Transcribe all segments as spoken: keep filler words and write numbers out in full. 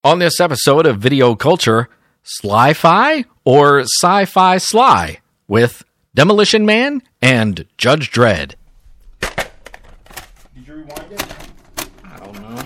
On this episode of Video Culture, Sly-Fi or Sci-Fi Sly with Demolition Man and Judge Dredd. Did you rewind it? I don't know.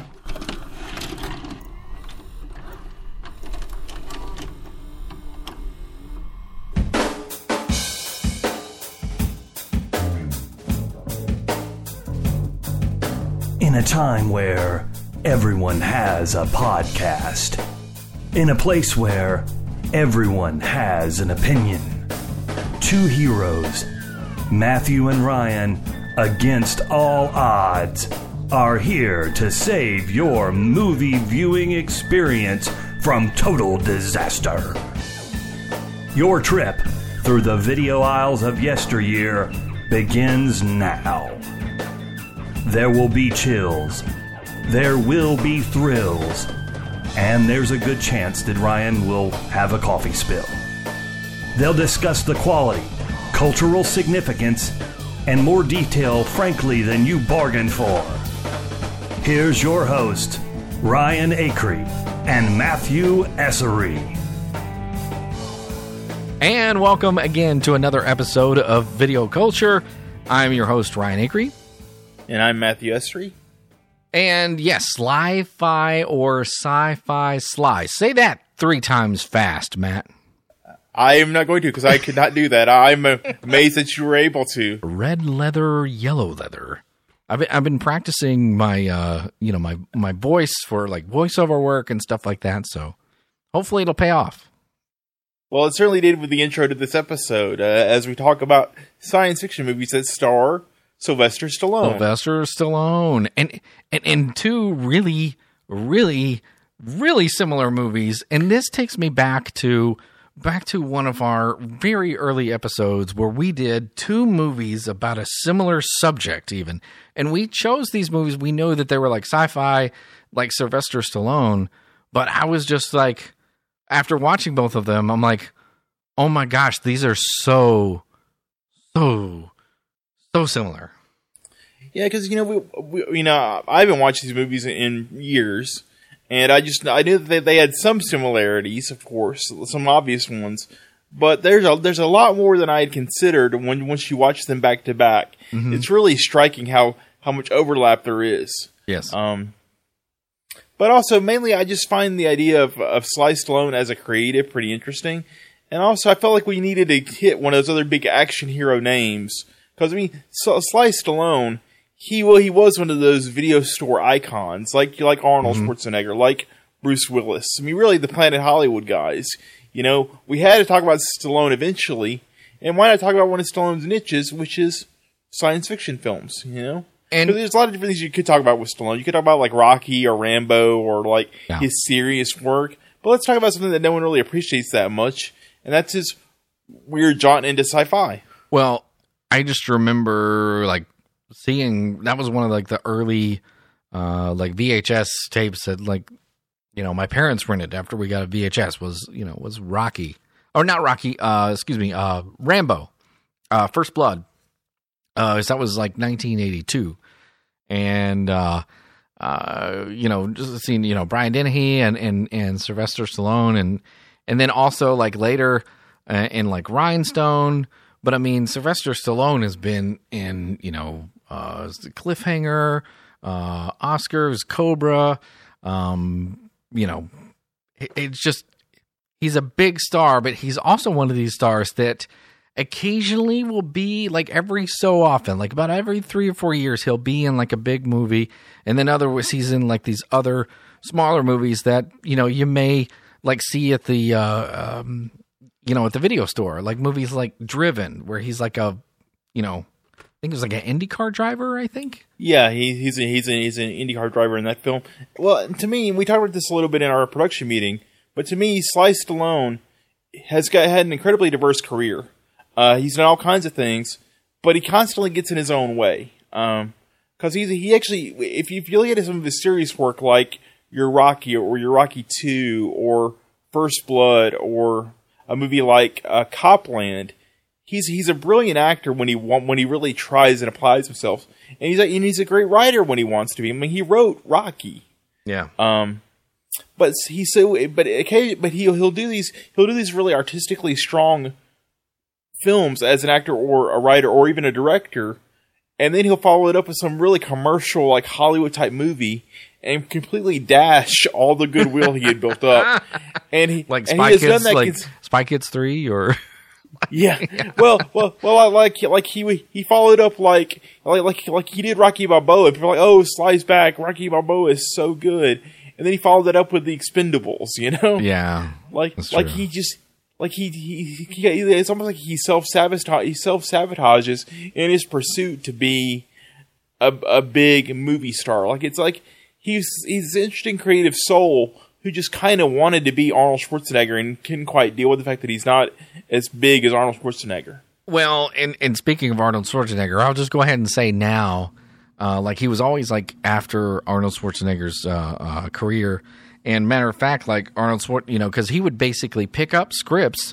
In a time where everyone has a podcast, in a place where everyone has an opinion, two heroes, Matthew and Ryan, against all odds, are here to save your movie viewing experience from total disaster. Your trip through the video aisles of yesteryear begins now. There will be chills, there will be thrills, and there's a good chance that Ryan will have a coffee spill. They'll discuss the quality, cultural significance, and more detail, frankly, than you bargained for. Here's your host, Ryan Acree and Matthew Essery. And welcome again to another episode of Video Culture. I'm your host, Ryan Acree. And I'm Matthew Essery. And yes, Sly-Fi or Sci-Fi Sly. Say that three times fast, Matt. I am not going to because I could not do that. I'm amazed that you were able to. Red leather, yellow leather. I've been, I've been practicing my, uh, you know, my, my voice for like voiceover work and stuff like that. So hopefully it'll pay off. Well, it certainly did with the intro to this episode, uh, as we talk about science fiction movies that star Sylvester Stallone. Sylvester Stallone. And, and, and two really, really, really similar movies. And this takes me back to, back to one of our very early episodes where we did two movies about a similar subject even. And we chose these movies. We know that they were like sci-fi, like Sylvester Stallone. But I was just like, after watching both of them, I'm like, oh my gosh, these are so, so, so similar. Yeah, because, you know, we, we, you know, I haven't watched these movies in years, and I just, I knew that they, they had some similarities, of course, some obvious ones, but there's a, there's a lot more than I had considered when, once you watch them back to back. Mm-hmm. It's really striking how, how much overlap there is. Yes. Um, but also, mainly, I just find the idea of, of Sly Stallone as a creative pretty interesting, and also, I felt like we needed to hit one of those other big action hero names, because, I mean, so, Sly Stallone, He well, he was one of those video store icons, like like Arnold mm-hmm. Schwarzenegger, like Bruce Willis. I mean, really, the Planet Hollywood guys. You know, we had to talk about Stallone eventually, and why not talk about one of Stallone's niches, which is science fiction films, you know? And there's a lot of different things you could talk about with Stallone. You could talk about, like, Rocky or Rambo or, like, yeah. his serious work. But let's talk about something that no one really appreciates that much, and that's his weird jaunt into sci-fi. Well, I just remember, like, seeing that was one of like the early uh like V H S tapes that, like, you know, my parents rented after we got a V H S was, you know, was Rocky or not Rocky uh excuse me uh Rambo uh First Blood. Uh so that was like nineteen eighty-two, and uh uh you know, just seeing, you know, Brian Dennehy and and and Sylvester Stallone, and and then also like later uh, in like Rhinestone. But I mean, Sylvester Stallone has been in, you know, uh, Cliffhanger, uh, Oscars, Cobra. Um, you know, it, it's just, he's a big star, but he's also one of these stars that occasionally will be like every so often, like about every three or four years, he'll be in like a big movie. And then other he's in like these other smaller movies that, you know, you may like see at the, uh, um, you know, at the video store, like movies like Driven, where he's like a, you know, I think it was like an IndyCar driver, I think. Yeah, he, he's a, he's a, he's an IndyCar driver in that film. Well, to me, we talked about this a little bit in our production meeting, but to me, Sly Stallone has got had an incredibly diverse career. Uh, he's done all kinds of things, but he constantly gets in his own way. Um, because he's he actually, if you, if you look at some of his serious work, like your Rocky or your Rocky two or First Blood or a movie like uh, Copland, he's he's a brilliant actor when he when he really tries and applies himself, and he's a, and he's a great writer when he wants to be. I mean, he wrote Rocky. Yeah. Um, but he's so but occasion but he'll he'll do these he'll do these really artistically strong films as an actor or a writer or even a director, and then he'll follow it up with some really commercial like Hollywood type movie and completely dash all the goodwill he had built up. And he like and Spy he has Kids, done that like cons- Spy Kids three, or yeah. Well, well, well. Like, like he he followed up like like like like he did Rocky Balboa. People are like, oh, Slice back. Rocky Balboa is so good. And then he followed that up with the Expendables. You know, yeah, like that's like true. he just like he he, he it's almost like he self sabotage he self sabotages in his pursuit to be a a big movie star. Like it's like he's he's an interesting creative soul who just kind of wanted to be Arnold Schwarzenegger and couldn't quite deal with the fact that he's not as big as Arnold Schwarzenegger. Well, and, and speaking of Arnold Schwarzenegger, I'll just go ahead and say now, uh, like he was always like after Arnold Schwarzenegger's uh, uh, career. And matter of fact, like Arnold Schwarzenegger, you know, because he would basically pick up scripts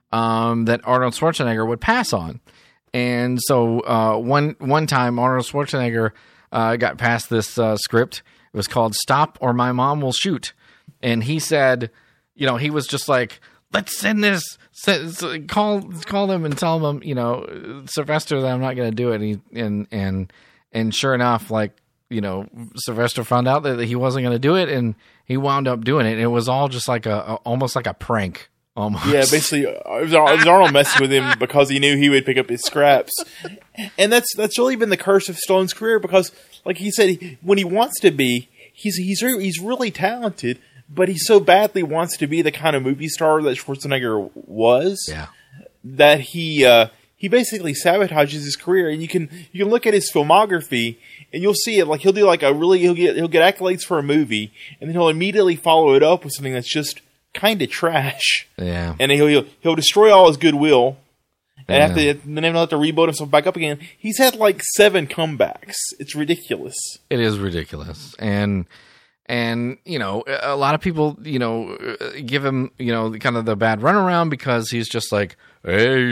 um, that Arnold Schwarzenegger would pass on. And so uh, one one time, Arnold Schwarzenegger uh, got passed this uh, script. It was called "Stop or My Mom Will Shoot." And he said, you know, he was just like, let's send this, send, call call them and tell them, you know, Sylvester, that I'm not going to do it. And, he, and and and sure enough, like, you know, Sylvester found out that he wasn't going to do it, and he wound up doing it. And it was all just like a, a almost like a prank. Almost. Yeah, basically, it was, it was Arnold messing with him because he knew he would pick up his scraps. And that's that's really been the curse of Stallone's career because, like he said, when he wants to be, he's he's he's really talented. But he so badly wants to be the kind of movie star that Schwarzenegger was, yeah. that he uh, he basically sabotages his career. And you can you can look at his filmography and you'll see it. Like he'll do like a really he'll get he'll get accolades for a movie, and then he'll immediately follow it up with something that's just kind of trash. Yeah, and he'll he'll, he'll destroy all his goodwill, and yeah. have to then he'll have to rebuild himself back up again. He's had like seven comebacks. It's ridiculous. It is ridiculous, and. And, you know, a lot of people, you know, give him, you know, kind of the bad runaround because he's just like, hey,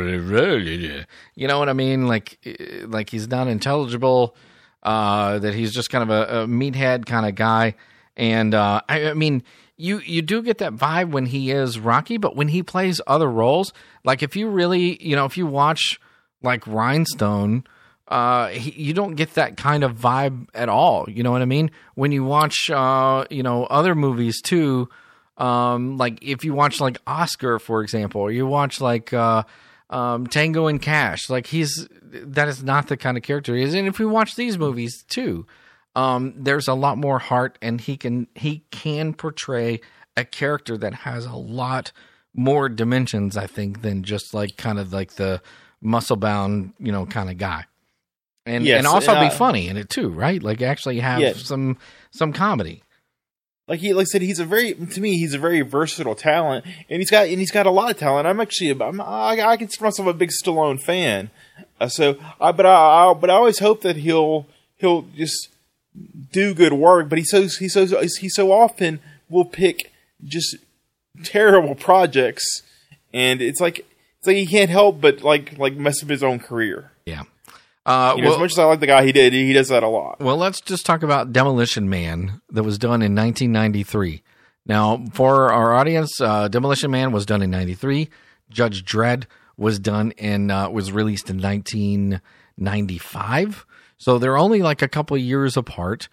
you know what I mean? Like, like he's not intelligible, uh, that he's just kind of a, a meathead kind of guy. And, uh, I, I mean, you, you do get that vibe when he is Rocky, but when he plays other roles, like if you really, you know, if you watch like Rhinestone, Uh, he, you don't get that kind of vibe at all. You know what I mean? When you watch, uh, you know, other movies too, um, like if you watch like Oscar, for example, or you watch like, uh, um, Tango and Cash, like he's, that is not the kind of character he is. And if you watch these movies too, um, there's a lot more heart, and he can, he can portray a character that has a lot more dimensions, I think, than just like kind of like the muscle bound, you know, kind of guy. And, yes, and also and, uh, be funny in it too, right? Like actually have yeah. some some comedy. Like he, like I said, he's a very to me he's a very versatile talent, and he's got and he's got a lot of talent. I'm actually I'm, I, I consider myself a big Stallone fan, uh, so I but I, I but I always hope that he'll he'll just do good work. But he so he so he so often will pick just terrible projects, and it's like it's like he can't help but like like mess up his own career. Yeah. Uh, You know, well, as much as I like the guy, he did he does that a lot. well, let's just talk about Demolition Man that was done in nineteen ninety-three. Now, for our audience, uh, Demolition Man was done in ninety-three. Judge Dredd was done in uh, was released in nineteen ninety-five. So they're only like a couple of years apart.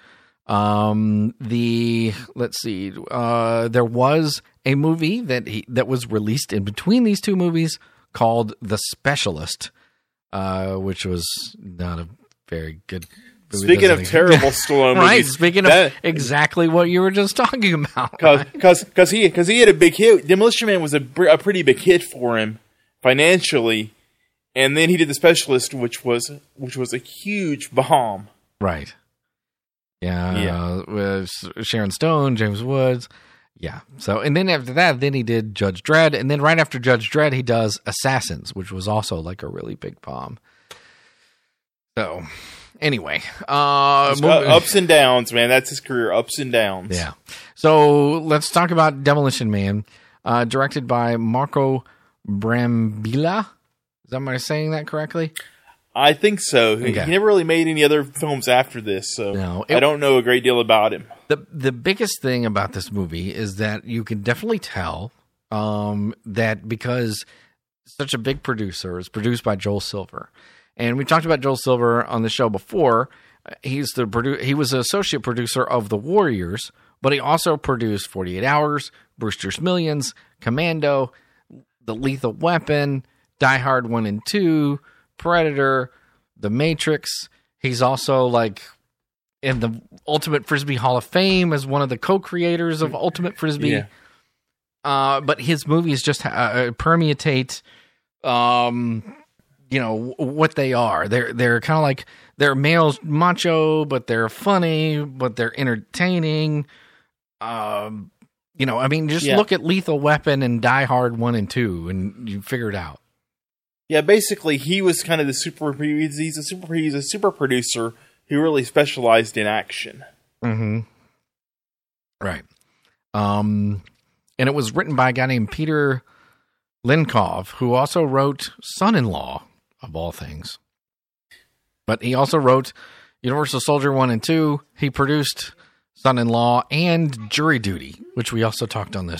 Um, the let's see, uh, there was a movie that he, that was released in between these two movies called The Specialist. Uh, which was not a very good movie. Speaking of Doesn't- terrible Stallone right? movies, Speaking that- of exactly what you were just talking about, because because he because he had a big hit. Demolition Man was a, br- a pretty big hit for him financially, and then he did The Specialist, which was which was a huge bomb. right? Yeah, Yeah. Uh, with Sharon Stone, James Woods. Yeah. So, and then after that, then he did Judge Dredd, and then right after Judge Dredd, he does Assassins, which was also like a really big bomb. So, anyway, uh, Just, uh, moving- ups and downs, man. That's his career, ups and downs. Yeah. So let's talk about Demolition Man, uh, directed by Marco Brambilla. Is that, am I saying that correctly? I think so. He, Okay. he never really made any other films after this, so No, it- I don't know a great deal about him. The the biggest thing about this movie is that you can definitely tell um, that because such a big producer, it's produced by Joel Silver. And we talked about Joel Silver on the show before. He's the produ- He was the associate producer of The Warriors, but he also produced forty-eight hours, Brewster's Millions, Commando, The Lethal Weapon, Die Hard one and two, Predator, The Matrix. He's also like in the Ultimate Frisbee Hall of Fame as one of the co-creators of Ultimate Frisbee. Yeah. Uh, but his movies just uh, permutate, um, you know, what they are. They're they're kind of like they're male macho, but they're funny, but they're entertaining. Um, you know, I mean, just Yeah. look at Lethal Weapon and Die Hard one and two, and you figure it out. Yeah, basically, he was kind of the super. He's he's a super. He's a super producer who really specialized in action. Mm-hmm. Right. Um, and it was written by a guy named Peter Linkov, who also wrote Son-in-Law, of all things. But he also wrote Universal Soldier one and two. He produced Son-in-Law and Jury Duty, which we also talked on this.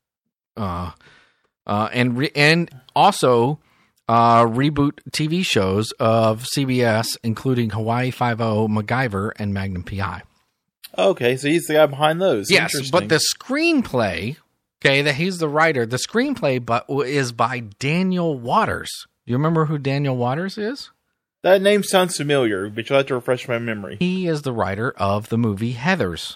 Uh, uh, and re- and also uh, reboot T V shows of C B S, including Hawaii Five-O, MacGyver, and Magnum P I. Okay, so he's the guy behind those. Yes, Interesting. but the screenplay, okay, that he's the writer. The screenplay, but is by Daniel Waters. Do you remember who Daniel Waters is? That name sounds familiar, but you'll have to refresh my memory. He is the writer of the movie Heathers.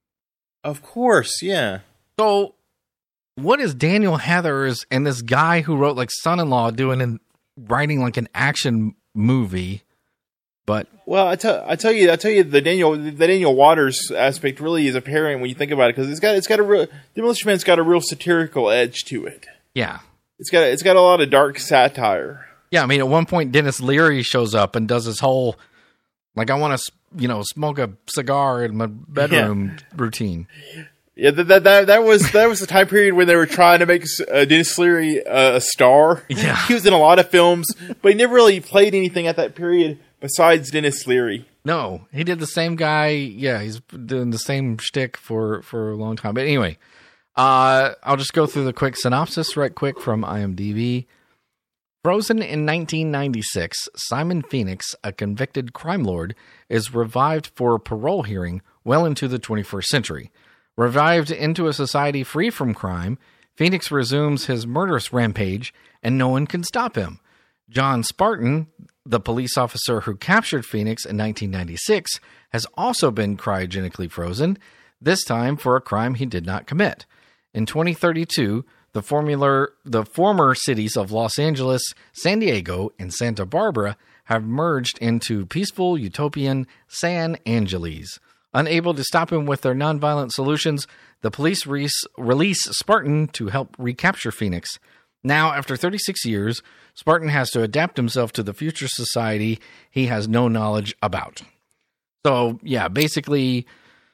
Of course, yeah. So, what is Daniel Heathers and this guy who wrote like Son-in-Law doing and writing like an action movie? But Well, I tell I tell you, I tell you, the Daniel the Daniel Waters aspect really is apparent when you think about it, because it's got it's got a real Demolition Man's got a real satirical edge to it. yeah, It's got it's got a lot of dark satire. yeah. I mean, at one point, Dennis Leary shows up and does his whole like, I want to you know smoke a cigar in my bedroom routine. Yeah, that, that that that was that was the time period when they were trying to make uh, Dennis Leary uh, a star. Yeah. He was in a lot of films, but he never really played anything at that period besides Dennis Leary. No, he did the same guy. Yeah, he's doing the same shtick for, for a long time. But anyway, uh, I'll just go through the quick synopsis right quick from IMDb. Frozen in nineteen ninety-six, Simon Phoenix, a convicted crime lord, is revived for a parole hearing well into the twenty-first century. Revived into a society free from crime, Phoenix resumes his murderous rampage, and no one can stop him. John Spartan, the police officer who captured Phoenix in nineteen ninety-six, has also been cryogenically frozen, this time for a crime he did not commit. In twenty thirty-two, the, formula, the former cities of Los Angeles, San Diego, and Santa Barbara have merged into peaceful utopian San Angeles. Unable to stop him with their nonviolent solutions, the police re- release Spartan to help recapture Phoenix. Now, after thirty-six years, Spartan has to adapt himself to the future society he has no knowledge about. So, yeah, basically,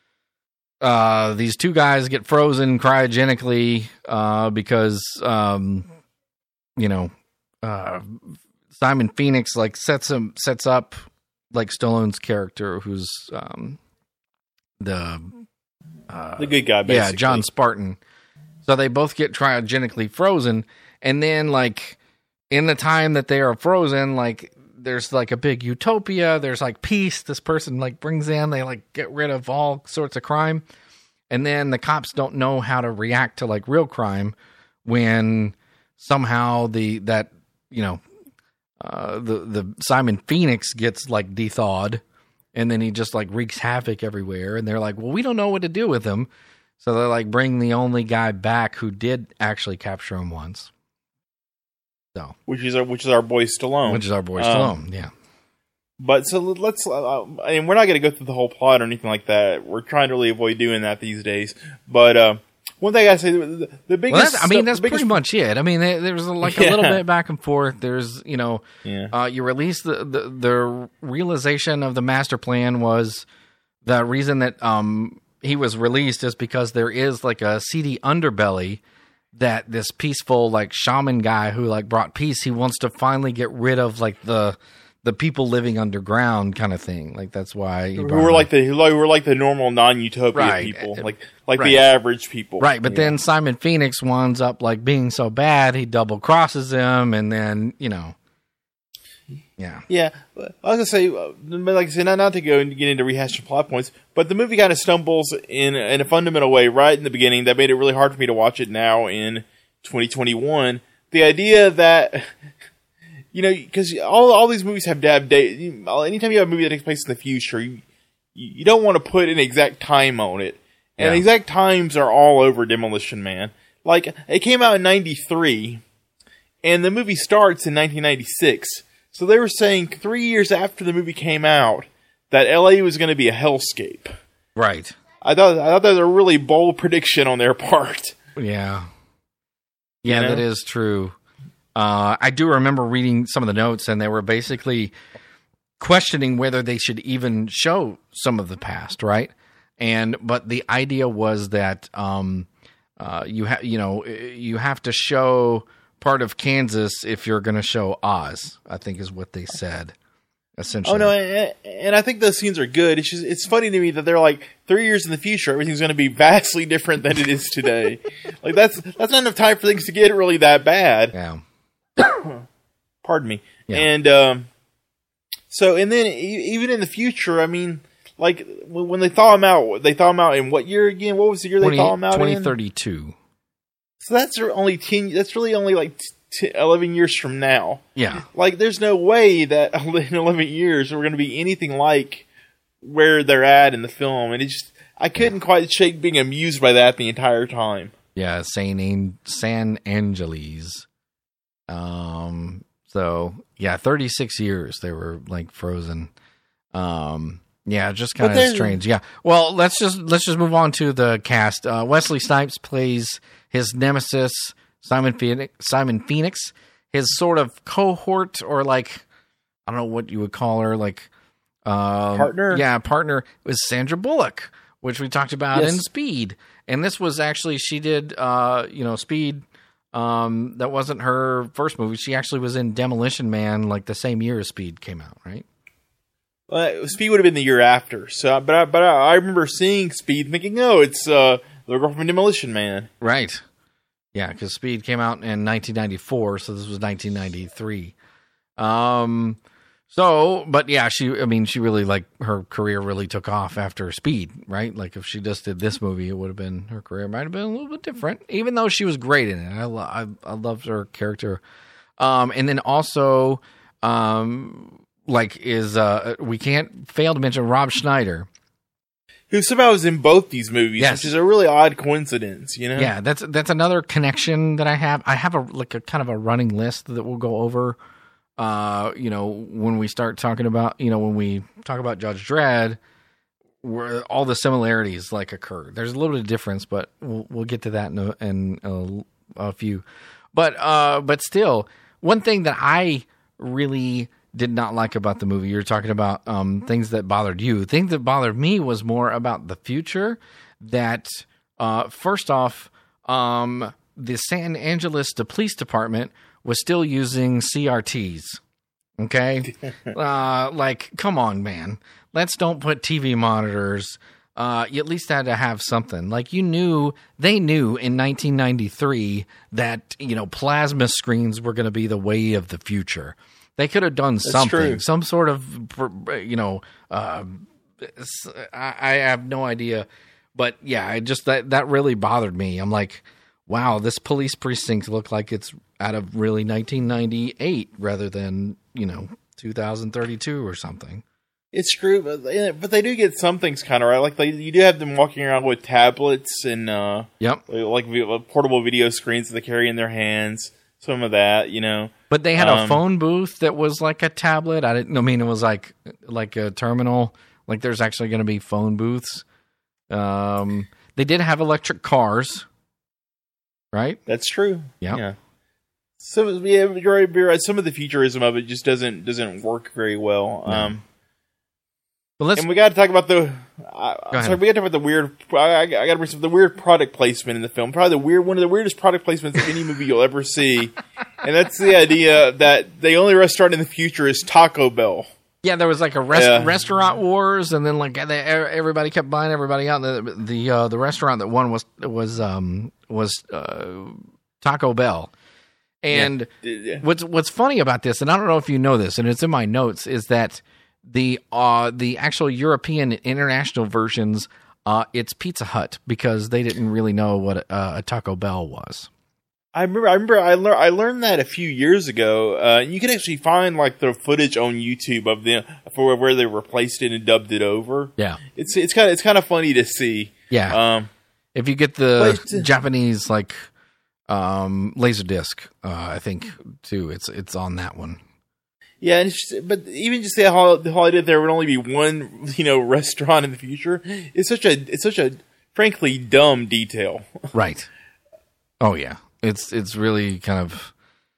uh, these two guys get frozen cryogenically uh, because, um, you know, uh, Simon Phoenix like sets him sets up like Stallone's character, who's um, the uh, The good guy, basically. yeah, John Spartan. So they both get cryogenically frozen, and then like in the time that they are frozen, like there's like a big utopia. There's like peace. This person like brings in. They like get rid of all sorts of crime, and then the cops don't know how to react to like real crime when somehow the that you know uh, the the Simon Phoenix gets like de-thawed, and then he just like wreaks havoc everywhere. And they're like, well, we don't know what to do with him. So they like bring the only guy back who did actually capture him once. So, which is our, which is our boy Stallone. which is our boy Um, Stallone, yeah. But so let's. Uh, I mean, we're not going to go through the whole plot or anything like that. We're trying to really avoid doing that these days. But uh, one thing I say, the, the biggest. Well, that's, I mean, stuff- that's the biggest, pretty much it. I mean, there, there's like a Yeah. little bit back and forth. There's, you know, Yeah. uh, you release the, the the realization of the master plan was the reason that um he was released is because there is like a seedy underbelly that this peaceful like shaman guy who like brought peace. He wants to finally get rid of like the the people living underground kind of thing. Like that's why he who brought were it like up. the who were like the normal non-utopia Right. people, like like Right. the average people, Right, but Yeah. then Simon Phoenix winds up like being so bad he double crosses him, and then you know, yeah, Yeah, I was gonna say, uh, but like I said, not, not to go and get into rehashing plot points, but the movie kind of stumbles in in a fundamental way right in the beginning that made it really hard for me to watch it now in twenty twenty-one. The idea that, you know, because all all these movies have to have date. Anytime you have a movie that takes place in the future, you you don't want to put an exact time on it, and Yeah. exact times are all over Demolition Man. Like it came out in ninety-three, and the movie starts in nineteen ninety-six. So they were saying three years after the movie came out that L A was going to be a hellscape. right, I thought I thought that was a really bold prediction on their part. yeah, yeah, You know? that is true. Uh, I do remember reading some of the notes, and they were basically questioning whether they should even show some of the past, right? And but the idea was that um, uh, you have you know you have to show part of Kansas if you're going to show Oz, I think is what they said. Essentially. Oh no, and, and I think those scenes are good. It's just it's funny to me that they're like three years in the future, everything's going to be vastly different than it is today. Like that's that's not enough time for things to get really that bad. Yeah. Pardon me. Yeah. And um, so, and then e- even in the future, I mean, like when when they thaw him out, they thaw him out in what year again? What was the year they thaw him out in? twenty thirty-two. So that's only ten. That's really only like t- eleven years from now. Yeah. Like, there's no way that in eleven years we're going to be anything like where they're at in the film, and it just I couldn't quite shake being amused by that the entire time. Yeah, San An- San Angeles. Um. So yeah, thirty-six years they were like frozen. Um. Yeah, just kind But of there's- strange. Yeah. Well, let's just let's just move on to the cast. Uh, Wesley Snipes plays his nemesis, Simon Phoenix. Simon Phoenix, his sort of cohort, or like I don't know what you would call her, like um, Partner? Yeah, partner was Sandra Bullock, which we talked about Yes. in Speed. And this was actually she did, uh, you know, Speed. Um, that wasn't her first movie. She actually was in Demolition Man, like the same year as Speed came out, right? Uh, Speed would have been the year after. So, but I, but I, I remember seeing Speed, thinking, "Oh, it's uh, the girl from Demolition Man." Right. Yeah, because Speed came out in nineteen ninety-four, so this was nineteen ninety-three. Um, so, but yeah, she, I mean, she really, like, her career really took off after Speed, right? Like, if she just did this movie, it would have been, her career might have been a little bit different, even though she was great in it. I, lo- I, I loved her character. Um, and then also, um, like, is, uh, we can't fail to mention Rob Schneider. Who somehow was in both these movies, Yes. which is a really odd coincidence, you know? Yeah, that's that's another connection that I have. I have a like a kind of a running list that we'll go over. Uh, you know, when we start talking about, you know, when we talk about Judge Dredd, where all the similarities like occur. There's a little bit of difference, but we'll we'll get to that in a, in a, a few. But uh, but still, one thing that I really did not like about the movie, you're talking about um, things that bothered you. Things that bothered me was more about the future. That uh, first off, um, the San Angeles the police department was still using C R Ts. Okay, uh, like come on, man. Let's don't put T V monitors. Uh, you at least had to have something. Like you knew, they knew in nineteen ninety-three that you know plasma screens were going to be the way of the future. They could have done something, true. some sort of, you know, uh, I, I have no idea. But yeah, I just, that, that really bothered me. I'm like, wow, this police precinct looked like it's out of really nineteen ninety-eight rather than, you know, two thousand thirty-two or something. It's true, but they, but they do get some things kind of right. Like they, you do have them walking around with tablets and uh, Yep. like vi- portable video screens that they carry in their hands. Some of that, you know. But they had a Um, phone booth that was like a tablet. I didn't I mean it was like like a terminal. Like there's actually going to be phone booths. Um, they did have electric cars, right? That's true. Yep. Yeah. Some yeah, you're right, you're right. Some of the futurism of it just doesn't doesn't work very well. No. Um, But let's and we got to talk about the. Uh, ahead. sorry, we got to talk about the weird. I, I got to bring some the weird product placement in the film. Probably the weird one of the weirdest product placements of any movie you'll ever see. and that's the idea that the only restaurant in the future is Taco Bell. Yeah, there was like a rest- Yeah. restaurant wars, and then like they, everybody kept buying everybody out. The the uh, the restaurant that won was was um was uh, Taco Bell. And Yeah. what's what's funny about this, and I don't know if you know this, and it's in my notes, is that the uh the actual European and international versions, uh, it's Pizza Hut because they didn't really know what uh, a Taco Bell was. I remember. I remember. I learned. I learned that a few years ago. Uh, you can actually find like the footage on YouTube of them for where they replaced it and dubbed it over. Yeah, It's it's kind of it's kind of funny to see. yeah. Um, If you get the But- Japanese like um, Laserdisc, uh, I think too, it's it's on that one. yeah, and it's just, but even just the whole, the whole idea that there would only be one, you know, restaurant in the future is such a it's such a frankly dumb detail. Right. Oh yeah. It's it's really kind of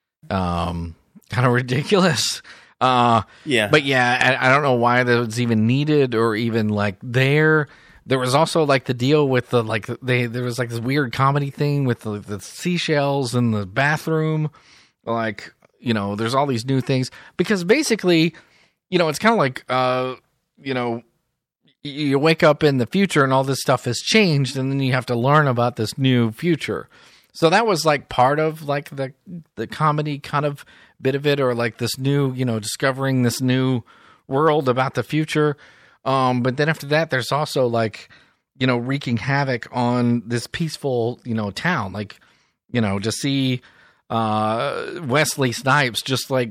um kind of ridiculous. Uh Yeah, but yeah, I, I don't know why that was even needed or even like there. There was also like the deal with the like they there was like this weird comedy thing with the, the seashells in the bathroom. Like, you know, there's all these new things because basically, you know, it's kind of like uh you know, you wake up in the future and all this stuff has changed, and then you have to learn about this new future. So that was like part of like the the comedy kind of bit of it, or like this new, you know, discovering this new world about the future. Um, but then after that, there's also like, you know, wreaking havoc on this peaceful, you know, town. Like, you know, to see uh, Wesley Snipes just like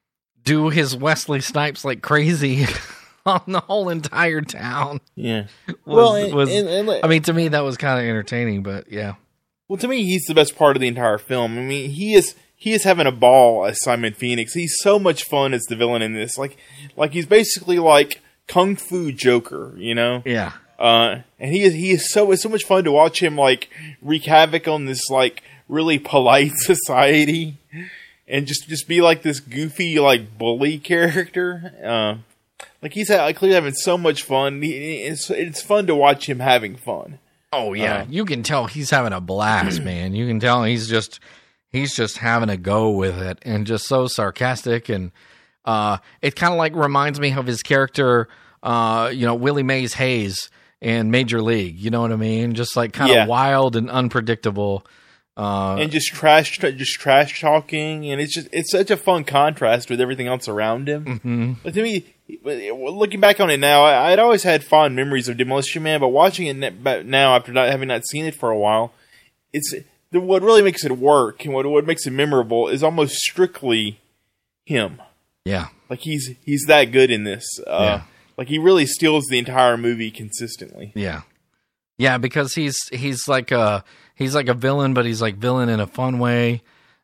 do his Wesley Snipes like crazy on the whole entire town. yeah. Was, Well, and- was and- and, like- I mean, to me that was kind of entertaining, but yeah. Well, to me, he's the best part of the entire film. I mean, he is he is having a ball as Simon Phoenix. He's so much fun as the villain in this. Like, like he's basically like Kung Fu Joker, you know? Yeah. Uh, and he is he is so it's so much fun to watch him like wreak havoc on this like really polite society, and just just be like this goofy like bully character. Uh, like he's ha- clearly having so much fun. He, it's it's fun to watch him having fun. Oh yeah, Uh, you can tell he's having a blast, man. You can tell he's just he's just having a go with it, and just so sarcastic, and uh, it kind of like reminds me of his character, uh, you know, Willie Mays Hayes in Major League. You know what I mean? Just like kind of Yeah. wild and unpredictable. Uh, and just trash, just trash talking, and it's just it's such a fun contrast with everything else around him. mhm. But to me, looking back on it now, I, I'd always had fond memories of Demolition Man, but watching it ne- now after not having not seen it for a while, it's the, what really makes it work and what what makes it memorable is almost strictly him. Yeah, Like he's he's that good in this. Uh, Yeah. Like he really steals the entire movie consistently. yeah, yeah. Because he's he's like a he's like a villain, but he's like villain in a fun way.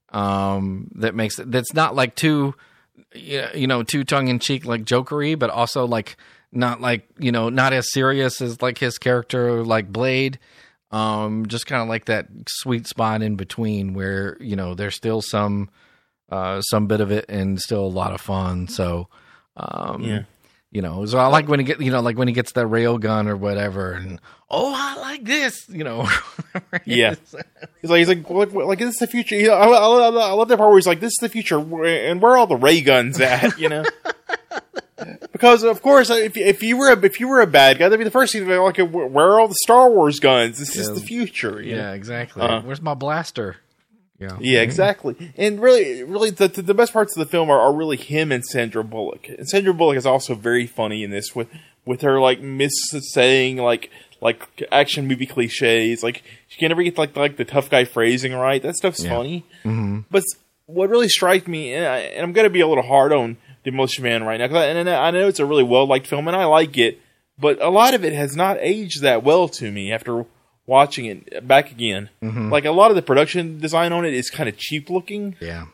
Um, that makes it that's not like too. You know, too tongue in cheek, like jokery, but also like not like, you know, not as serious as like his character, like Blade. Um, just kind of like that sweet spot in between where, you know, there's still some, uh, some bit of it and still a lot of fun. So, um, Yeah. you know, so I like when he get, you know, like when he gets that rail gun or whatever, and oh, I like this, you know. Yeah. He's like, he's like, like, like is this the future? You know, I, I, I love that part where he's like, this is the future, where- and where are all the ray guns at? You know, because of course, if if you were a, if you were a bad guy, that'd be the first thing to be like, where are all the Star Wars guns? This is Yeah. the future. you know? Yeah, exactly. Uh, Where's my blaster? Yeah. Yeah, exactly. And really, really, the the, the best parts of the film are, are really him and Sandra Bullock. And Sandra Bullock is also very funny in this with with her like miss saying like like action movie cliches. Like she can never get like like the tough guy phrasing right. That stuff's Yeah. funny. Mm-hmm. But what really strikes me, and, I, and I'm going to be a little hard on Demolition Man right now, 'cause I, and I know it's a really well liked film, and I like it. But a lot of it has not aged that well to me after watching it back again. Mm-hmm. Like a lot of the production design on it is kind of cheap looking. Yeah.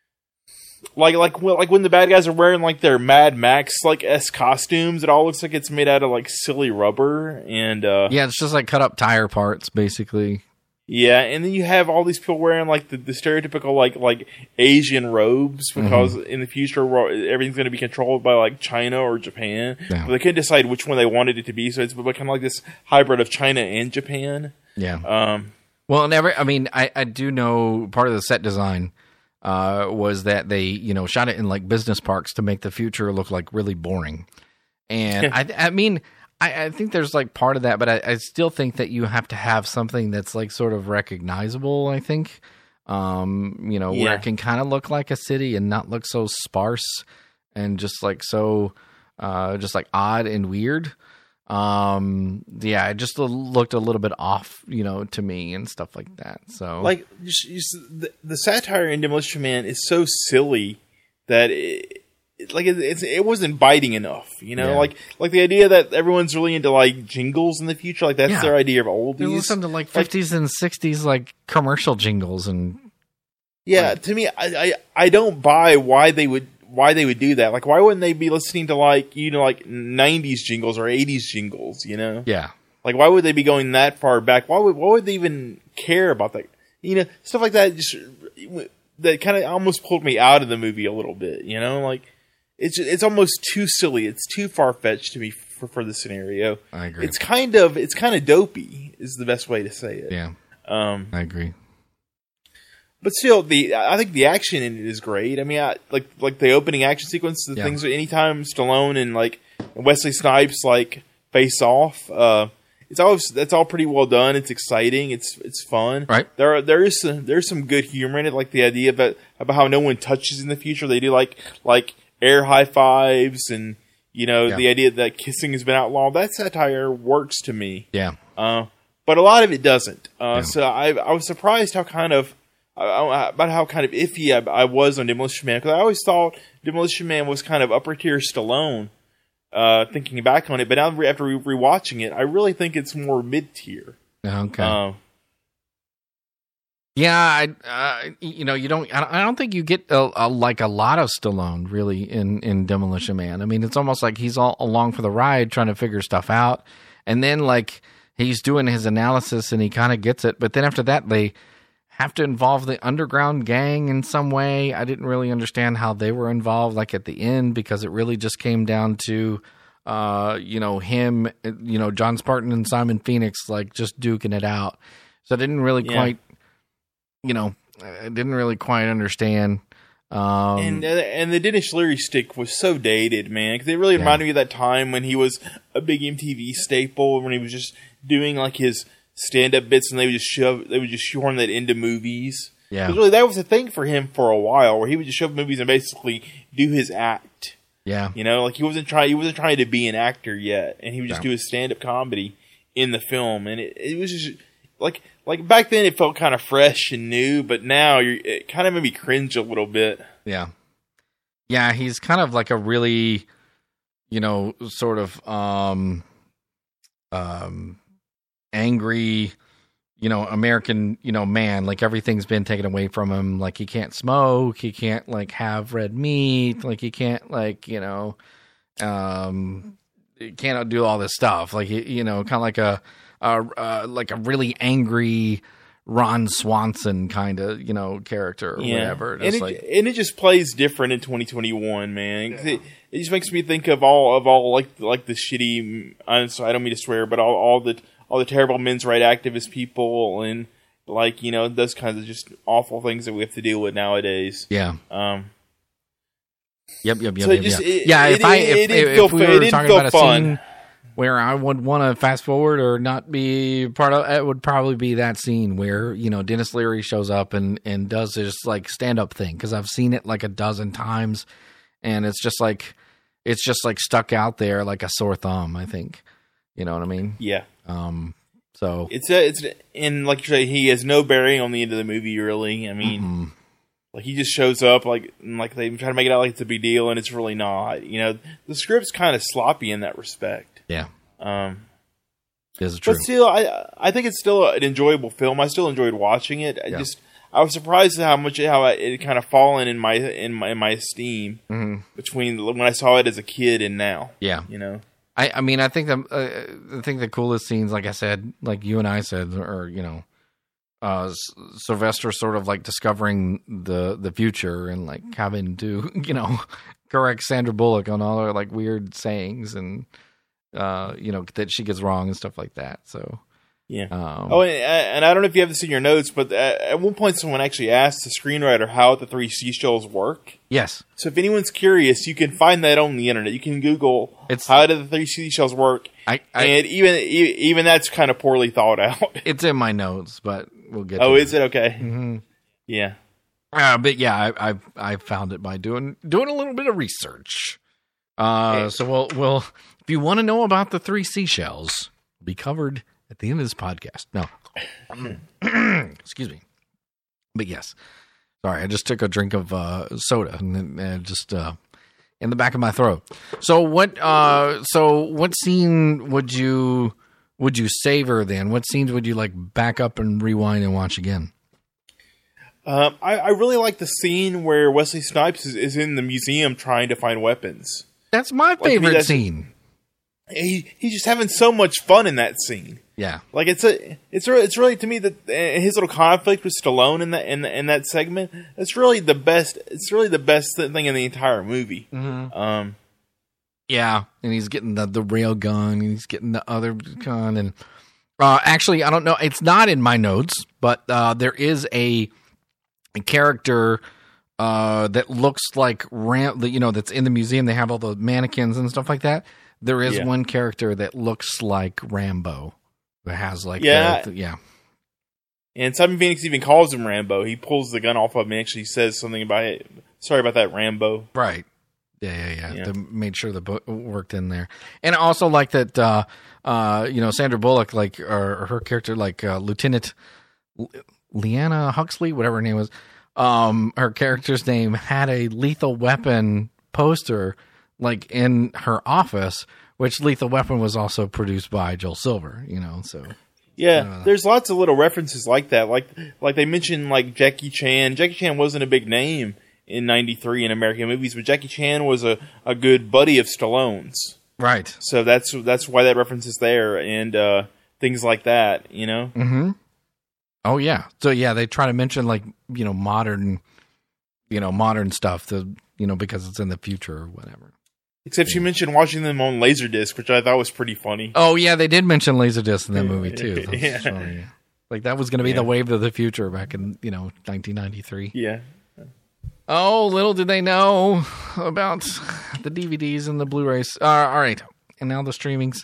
Like like well, like when the bad guys are wearing like their Mad Max like S costumes, it all looks like it's made out of like silly rubber and uh Yeah, it's just like cut up tire parts, basically. yeah, and then you have all these people wearing like the, the stereotypical like like Asian robes because in the future we're- everything's going to be controlled by like China or Japan. Yeah. But they couldn't decide which one they wanted it to be, so it's kind of like this hybrid of China and Japan. Yeah. Um, Well, and every, I mean, I, I do know part of the set design uh, was that they, you know, shot it in like business parks to make the future look like really boring. And I, I mean, I, I think there's like part of that, but I, I still think that you have to have something that's like sort of recognizable. I think, um, you know, yeah. where it can kind of look like a city and not look so sparse and just like so, uh, just like odd and weird. Um, yeah, it just looked a little bit off, you know, to me and stuff like that. So, like, just, just the, the satire in Demolition Man is so silly that it, it like it, it's it wasn't biting enough, you know. Yeah. Like, like the idea that everyone's really into like jingles in the future, like that's yeah. their idea of oldies. They listen to like fifties like, and sixties like commercial jingles and. Yeah, like, to me, I, I I don't buy why they would. Why they would do that? Like, why wouldn't they be listening to like you know like nineties jingles or eighties jingles? You know, yeah. Like, why would they be going that far back? Why would why would they even care about that? You know, stuff like that. Just that kind of almost pulled me out of the movie a little bit. You know, like it's it's almost too silly. It's too far fetched to me for for the scenario. I agree. It's kind of it's kind of dopey is the best way to say it. Yeah, um, I agree. But still, the I think the action in it is great. I mean, I, like like the opening action sequence, the yeah. things. Anytime Stallone and like Wesley Snipes like face off, uh, it's always that's all pretty well done. It's exciting. It's it's fun. Right. There are, there is some, there's some good humor in it, like the idea about about how no one touches in the future. They do like like air high fives, and you know yeah. the idea that kissing has been outlawed. That satire works to me. Yeah. Uh, but a lot of it doesn't. Uh, yeah. So I I was surprised how kind of. about how kind of iffy I, I was on Demolition Man, because I always thought Demolition Man was kind of upper tier Stallone, uh, thinking back on it, but now after re- rewatching it, I really think it's more mid tier. Okay. Uh, yeah, I, uh, you know, you don't. I don't think you get a, a, like a lot of Stallone really in, in Demolition Man. I mean, it's almost like he's all along for the ride, trying to figure stuff out, and then like he's doing his analysis and he kind of gets it, but then after that they have to involve the underground gang in some way. I didn't really understand how they were involved, like at the end, because it really just came down to, uh, you know, him, you know, John Spartan and Simon Phoenix, like just duking it out. So I didn't really yeah. quite, you know, I didn't really quite understand. Um, and and the Dennis Leary stick was so dated, man, because it really yeah. reminded me of that time when he was a big M T V staple, when he was just doing like his stand-up bits, and they would just shove, they would just shoehorn that into movies. Yeah, because really that was a thing for him for a while, where he would just shove movies and basically do his act. Yeah, you know, like he wasn't trying, he wasn't trying to be an actor yet, and he would just yeah. do his stand-up comedy in the film, and it, it was just like like back then it felt kind of fresh and new, but now you're, it kind of made me cringe a little bit. Yeah, yeah, he's kind of like a really, you know, sort of um, um. angry, you know, American, you know, man, like everything's been taken away from him. Like he can't smoke, he can't like have red meat, like he can't like, you know, um, he can't do all this stuff. Like, you know, kind of like a, a uh, like a really angry Ron Swanson kind of, you know, character or yeah. whatever. And it, like, and it just plays different in twenty twenty-one, man. Yeah. It, it just makes me think of all of all like like the shitty. I don't mean to swear, but all all the. all the terrible men's right activist people, and like, you know, those kinds of just awful things that we have to deal with nowadays. Yeah. Um. Yep. Yep. Yep. So yep, just, yep. It, yeah. It, if it, I it, if, it if, feel, if we were talking about a fun. scene where I would want to fast forward or not be part of, it would probably be that scene where, you know, Dennis Leary shows up and and does this like stand up thing, because I've seen it like a dozen times, and it's just like it's just like stuck out there like a sore thumb. I think, you know what I mean? Yeah. Um. So it's a, it's in like you say, he has no bearing on the end of the movie. Really, I mean, mm-hmm. like he just shows up, like like they try to make it out like it's a big deal, and it's really not. You know, the script's kind of sloppy in that respect. Yeah, um, this is true. But still, I I think it's still an enjoyable film. I still enjoyed watching it. I yeah. just I was surprised at how much how it kind of fallen in my in my in my esteem mm-hmm. between when I saw it as a kid and now. Yeah, you know. I, I mean, I think the uh, I think the coolest scenes, like I said, like you and I said, or you know, uh, S- Sylvester sort of like discovering the the future and like having to, you know, correct Sandra Bullock on all her like weird sayings and uh, you know, that she gets wrong and stuff like that. So Yeah. Um, oh, and, and I don't know if you have this in your notes, but at, at one point someone actually asked the screenwriter how the three seashells work. yes. So if anyone's curious, you can find that on the internet. You can Google It's- how do the three seashells work, I, I and even e- even that's kind of poorly thought out. it's in my notes, but we'll get. Oh, to is it okay? Mm-hmm. Yeah. Uh, but yeah, I, I I found it by doing doing a little bit of research. Uh, so we'll we'll if you want to know about the three seashells, it'll be covered at the end of this podcast. No, excuse me. But yes, sorry, I just took a drink of uh, soda and then just uh, in the back of my throat. So what? Uh, so what scene would you would you savor then? What scenes would you like back up and rewind and watch again? Um, I, I really like the scene where Wesley Snipes is, is in the museum trying to find weapons. That's my to me, favorite that's- scene. He he's just having so much fun in that scene. Yeah. Like it's a it's really, it's really to me that uh, his little conflict with Stallone in that in, in that segment. It's really the best. It's really the best thing in the entire movie. Mm-hmm. Um, Yeah, and he's getting the, the rail gun, and he's getting the other gun, and uh, actually, I don't know. It's not in my notes, but uh, there is a, a character uh, that looks like Ram. You know, that's in the museum. They have all the mannequins and stuff like that. There is Yeah. one character that looks like Rambo. That has like Yeah. the, the- yeah. and Simon Phoenix even calls him Rambo. He pulls the gun off of him and actually says something about it. Sorry about that, Rambo. Right. Yeah, yeah, yeah. Yeah. They made sure the book worked in there, and I also like that. Uh, uh, you know, Sandra Bullock, like, or, or her character, like uh, Lieutenant Le- Leanna Huxley, whatever her name was. Um, her character's name had a Lethal Weapon poster, like in her office, which Lethal Weapon was also produced by Joel Silver. You know, so Yeah, Uh, there's lots of little references like that. Like like they mentioned like Jackie Chan. Jackie Chan wasn't a big name in ninety-three in American movies, but Jackie Chan was a, a good buddy of Stallone's. right. So that's that's why that reference is there, and uh, things like that, you know? Mm-hmm. Oh yeah. So yeah, they try to mention like, you know, modern, you know, modern stuff to, you know, because it's in the future or whatever. Except she mentioned watching them on Laserdisc, which I thought was pretty funny. Oh yeah, they did mention Laserdisc in that movie too. That's Yeah. funny. Like that was going to be Yeah. the wave of the future back in, you know, nineteen ninety-three. Yeah. Oh, little did they know about the D V Ds and the Blu-rays. Uh, all right, and now the streamings.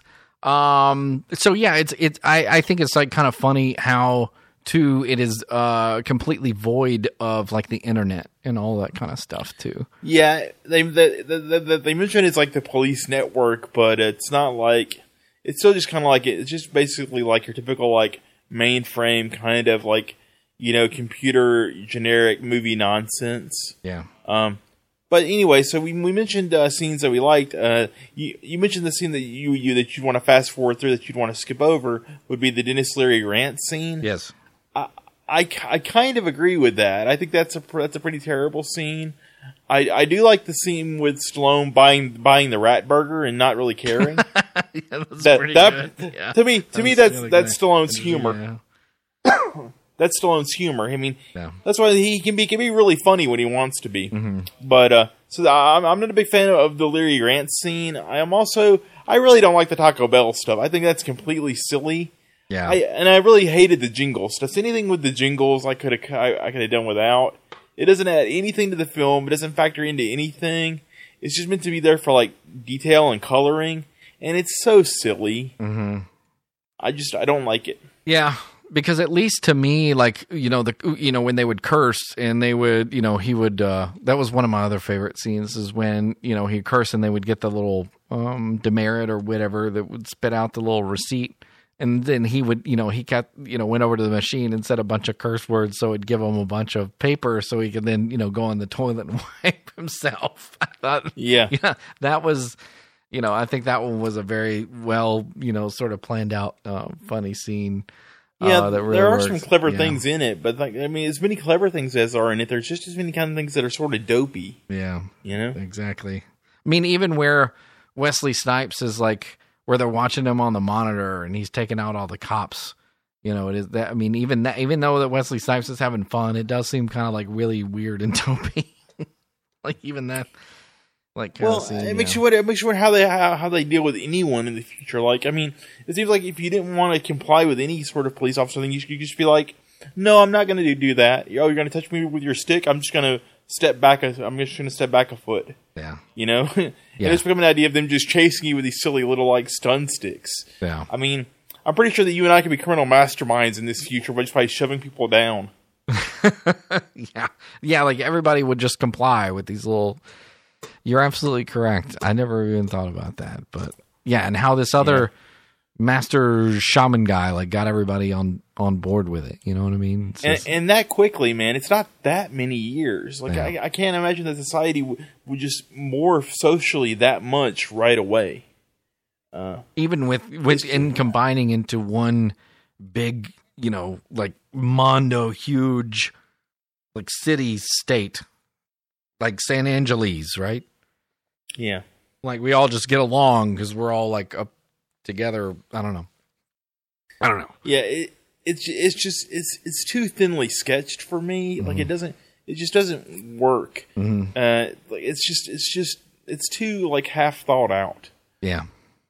Um, so yeah, it's it's. I, I think it's like kind of funny how too it is uh completely void of like the internet and all that kind of stuff too. Yeah, they they, they, they, they mentioned it's like the police network, but it's not like it's still just kind of like it's just basically like your typical like mainframe kind of like you know computer generic movie nonsense. Yeah. Um, but anyway, so we we mentioned uh, scenes that we liked. Uh, you you mentioned the scene that you you that you'd want to fast forward through that you'd want to skip over would be the Dennis Leary rant scene. Yes. I, I, I kind of agree with that. I think that's a that's a pretty terrible scene. I, I do like the scene with Stallone buying buying the rat burger and not really caring. Yeah, that's that pretty that good. Yeah. to me to me That's that's really that's good. Stallone's humor. Yeah. That's Stallone's humor. I mean, Yeah. that's why he can be can be really funny when he wants to be. Mm-hmm. But uh, so I'm I'm not a big fan of the Leary rant scene. I am also I really don't like the Taco Bell stuff. I think that's completely silly. Yeah. I and I really hated the jingle stuff. Anything with the jingles, I could have I, I could have done without. It doesn't add anything to the film. It doesn't factor into anything. It's just meant to be there for like detail and coloring, and it's so silly. Mm-hmm. I just I don't like it. Yeah, because at least to me, like, you know, the you know when they would curse and they would, you know, he would. Uh, that was one of my other favorite scenes is when you know he'd curse and they would get the little um, demerit or whatever that would spit out the little receipt. And then he would, you know, he got, you know, went over to the machine and said a bunch of curse words, so it'd give him a bunch of paper, so he could then, you know, go in the toilet and wipe himself. I thought, Yeah. yeah, that was, you know, I think that one was a very well, you know, sort of planned out, uh, funny scene. Yeah, uh, that really there are works. some clever Yeah. things in it, but like I mean, as many clever things as are in it, there's just as many kind of things that are sort of dopey. Yeah, You know? exactly. I mean, even where Wesley Snipes is like, where they're watching him on the monitor and he's taking out all the cops. You know, it is that. I mean, even that, even though that Wesley Snipes is having fun, it does seem kind of like really weird and dopey. Like even that, Like, kind well, of scene, it yeah. makes you wonder. It makes you wonder how they how, how they deal with anyone in the future. Like, I mean, it seems like if you didn't want to comply with any sort of police officer, then you should just be like, "No, I'm not going to do, do that. Oh, you're going to touch me with your stick? I'm just going to step back. A, I'm just going to step back a foot." Yeah, you know. and Yeah. it's become an idea of them just chasing you with these silly little like stun sticks. Yeah. I mean, I'm pretty sure that you and I could be criminal masterminds in this future by just by shoving people down. yeah, yeah. Like everybody would just comply with these little. You're absolutely correct. I never even thought about that, but yeah, and how this other yeah. master shaman guy like got everybody on, on board with it. You know what I mean? And, just, and that quickly, man. It's not that many years. Like yeah. I, I can't imagine that society w- would just morph socially that much right away. Uh, Even with with in combining into one big, you know, like mondo huge, like city state. Like San Angeles, right? Yeah. Like we all just get along because we're all like up together. I don't know. I don't know. Yeah, it, it's it's just it's it's too thinly sketched for me. Mm-hmm. Like it doesn't it just doesn't work. Mm-hmm. Uh, like it's just it's just it's too like half thought out. Yeah.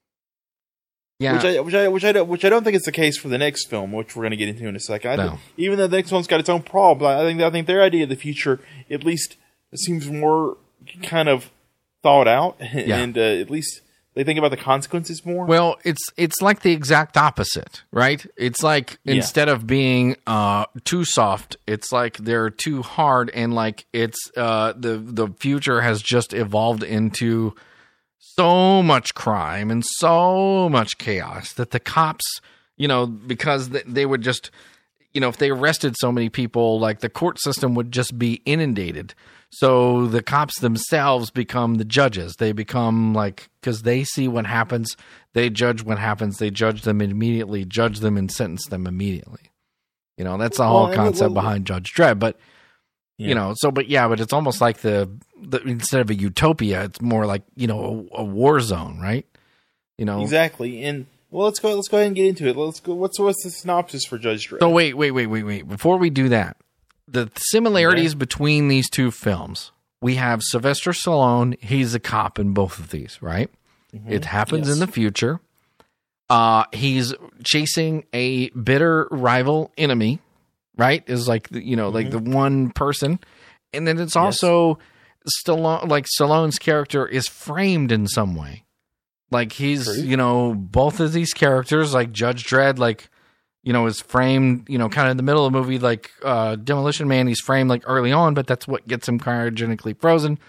Yeah. Which I which I which I don't which I don't think is the case for the next film, which we're going to get into in a second. I No. think, even though the next one's got its own problems, I think I think their idea of the future at least seems more kind of thought out, Yeah. and uh, at least they think about the consequences more. Well, it's it's like the exact opposite, right? It's like Yeah. instead of being uh, too soft, it's like they're too hard, and like it's uh, the the future has just evolved into so much crime and so much chaos that the cops, you know, because th- they would just, you know, if they arrested so many people, like the court system would just be inundated. So the cops themselves become the judges. They become like, because they see what happens, they judge what happens, they judge them immediately, judge them and sentence them immediately. You know, that's the Well, whole and concept well, behind Judge Dredd. But, Yeah. you know, so, but yeah, but it's almost like the, the instead of a utopia, it's more like, you know, a, a war zone, right? You know, Exactly. And well, let's go. Let's go ahead and get into it. Let's go. What's what's the synopsis for Judge Dredd? So wait, wait, wait, wait, wait. Before we do that, the similarities Yeah. between these two films. We have Sylvester Stallone. He's a cop in both of these, right? Mm-hmm. It happens Yes. in the future. Uh, he's chasing a bitter rival enemy, right? Is like the, you know, like Mm-hmm. the one person, and then it's also Stallone. Like Stallone's character is framed in some way. Like he's, True. you know, both of these characters, like Judge Dredd, like, you know, is framed, you know, kind of in the middle of the movie, like uh, Demolition Man, he's framed like early on, but that's what gets him cryogenically frozen.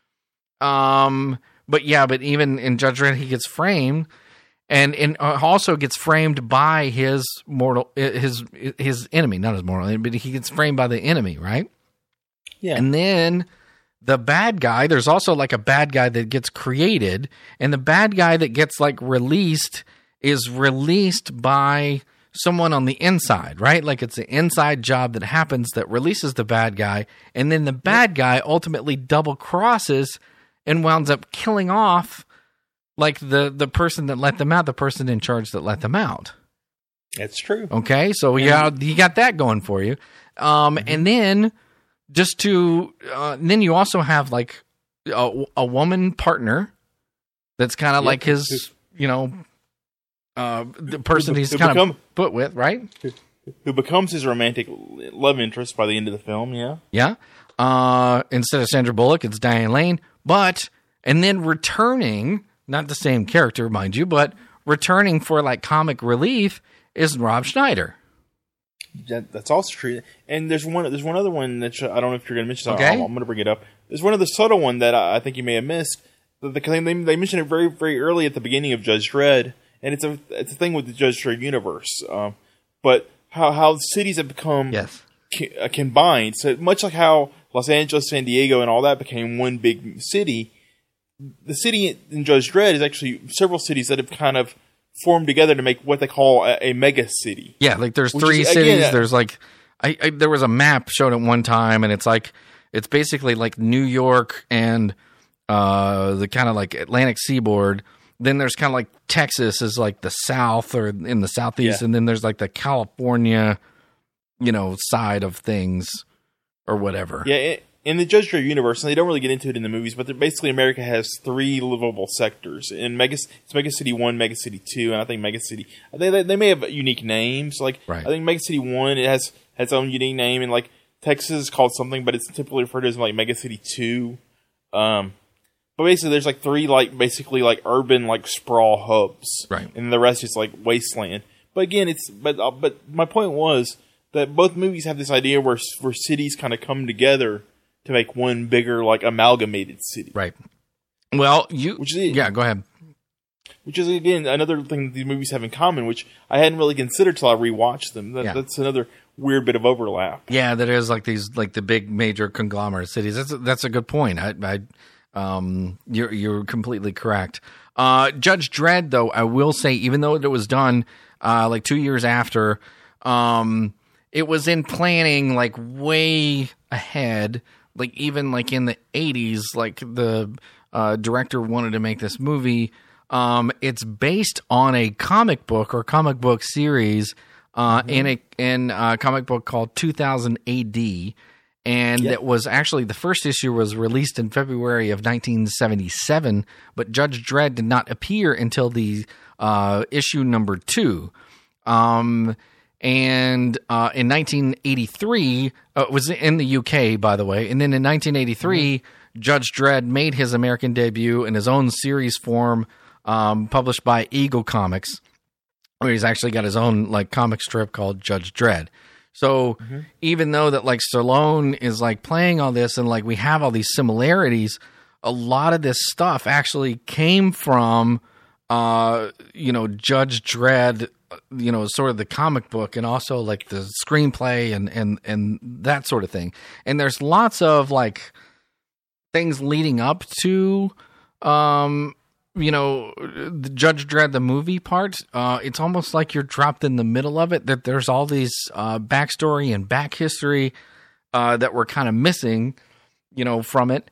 Um, but yeah, but even in Judge Dredd, he gets framed, and and uh, also gets framed by his mortal, his his enemy, not his mortal, but he gets framed by the enemy, right? Yeah. And then the bad guy, there's also like a bad guy that gets created, and the bad guy that gets like released is released by someone on the inside, right? Like it's an inside job that happens that releases the bad guy, and then the bad guy ultimately double crosses and winds up killing off like the the person that let them out, the person in charge that let them out. That's true. Okay, so you got, you got that going for you. Um, Mm-hmm. and then just to, uh, then you also have like a, a woman partner that's kind of Yep. like his, you know, uh, the person Who- he's who kind become- of put with, right? Who becomes his romantic love interest by the end of the film? Yeah. Yeah. Uh, instead of Sandra Bullock, it's Diane Lane. But, and then returning, not the same character, mind you, but returning for like comic relief is Rob Schneider. That, that's also true. And there's one. There's one other one that I don't know if you're going to mention. So Okay. I'm, I'm going to bring it up. There's one other subtle one that I, I think you may have missed. The, the, they, they mentioned it very, very early at the beginning of Judge Dredd, and it's a it's a thing with the Judge Dredd universe. Um, but how how cities have become Yes. co- uh, combined. So much like how Los Angeles, San Diego, and all that became one big city. The city in Judge Dredd is actually several cities that have kind of formed together to make what they call a, a mega city. Yeah, like there's Which three is, cities. again, uh, There's like, I, I there was a map showed at one time, and it's like it's basically like New York and uh, the kind of like Atlantic seaboard. Then there's kind of like Texas is like the south or in the southeast, Yeah. and then there's like the California, you know, side of things or whatever. Yeah, it, in the Judge Dredd universe, and they don't really get into it in the movies, but basically America has three livable sectors. In Mega, it's Mega City one, Mega City two, and I think Mega City. They they, they may have unique names. Like right. I think Mega City one, it has has its own unique name, and like Texas is called something, but it's typically referred to as like Mega City two. Um, but basically, there's like three like basically like urban like sprawl hubs, right, and the rest is like wasteland. But again, it's but uh, but my point was that both movies have this idea where where cities kind of come together to make one bigger, like, amalgamated city. Right. Well, you... Which is, yeah, go ahead. Which is, again, another thing that these movies have in common, which I hadn't really considered till I rewatched them. That, yeah. That's another weird bit of overlap. Yeah, that is like these, like the big major conglomerate cities. That's a, that's a good point. I, I, um, you're you're completely correct. Uh, Judge Dredd, though, I will say, even though it was done uh, like two years after, um, it was in planning like way ahead. Like, even, like, in the eighties, like, the uh, director wanted to make this movie. Um, it's based on a comic book or comic book series uh, mm-hmm. in a in a comic book called two thousand A D. And yep. it was actually, the first issue was released in February of nineteen seventy-seven, but Judge Dredd did not appear until the uh, issue number two. Um... And uh, in nineteen eighty-three, uh, it was in the U K, by the way. And then in nineteen eighty-three, mm-hmm. Judge Dredd made his American debut in his own series form, um, published by Eagle Comics, where he's actually got his own like comic strip called Judge Dredd. So mm-hmm. even though that like Stallone is like playing all this and like we have all these similarities, a lot of this stuff actually came from, uh, you know, Judge Dredd. You know, sort of the comic book and also like the screenplay and, and, and that sort of thing. And there's lots of like things leading up to, um, you know, the Judge Dredd, the movie part. Uh, it's almost like you're dropped in the middle of it, that there's all these uh, backstory and back history uh, that we're kind of missing, you know, from it.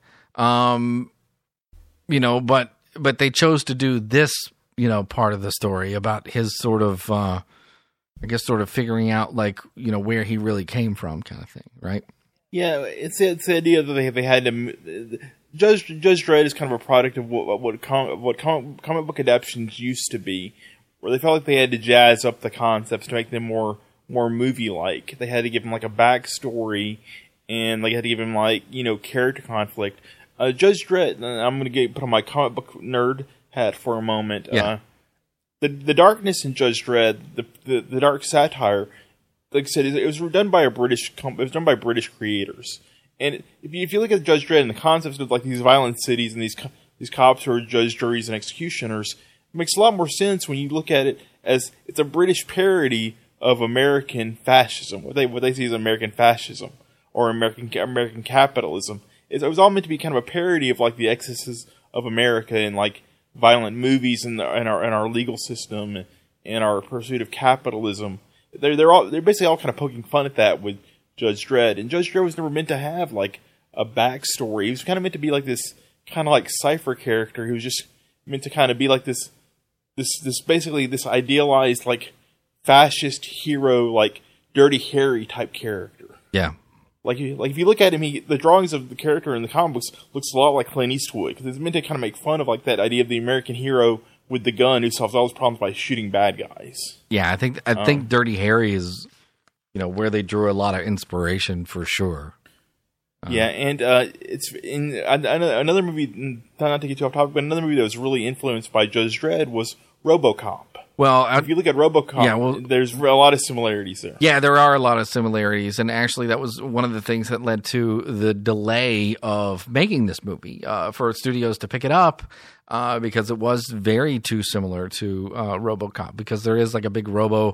Um, you know, but, but they chose to do this, you know, part of the story about his sort of, uh, I guess, sort of figuring out, like, you know, where he really came from, kind of thing, right? Yeah, it's it's the idea that they they had to Judge Judge Dredd is kind of a product of what what com, what com, comic book adaptations used to be, where they felt like they had to jazz up the concepts to make them more more movie like. They had to give him like a backstory, and they had to give him like you know character conflict. Uh, Judge Dredd, I'm going to get put on my comic book nerd hat for a moment. Yeah. Uh, the the darkness in Judge Dredd, the, the the dark satire, like I said, it was done by a British. It was done by British creators. And if you, if you look at Judge Dredd and the concepts of like these violent cities and these these cops who are judges, juries, and executioners, it makes a lot more sense when you look at it as it's a British parody of American fascism. What they what they see as American fascism or American American capitalism. It was all meant to be kind of a parody of like the excesses of America and like violent movies and and our and our legal system and, and our pursuit of capitalism. They're they're all they're basically all kind of poking fun at that with Judge Dredd. And Judge Dredd was never meant to have like a backstory. He was kind of meant to be like this kind of like Cypher character who was just meant to kind of be like this this this basically this idealized like fascist hero, like Dirty Harry type character. Yeah. Like, like if you look at him, he, the drawings of the character in the comic books looks a lot like Clint Eastwood, because it's meant to kind of make fun of like that idea of the American hero with the gun who solves all his problems by shooting bad guys. Yeah, I think I um, think Dirty Harry is, you know, where they drew a lot of inspiration for sure. Um, yeah, and uh, it's in another movie. Not to get too off topic, but another movie that was really influenced by Judge Dredd was RoboCop. Well, I, if you look at RoboCop, yeah, well, there's a lot of similarities there. Yeah, there are a lot of similarities, and actually, that was one of the things that led to the delay of making this movie uh, for studios to pick it up, uh, because it was very too similar to uh, RoboCop. Because there is like a big Robo,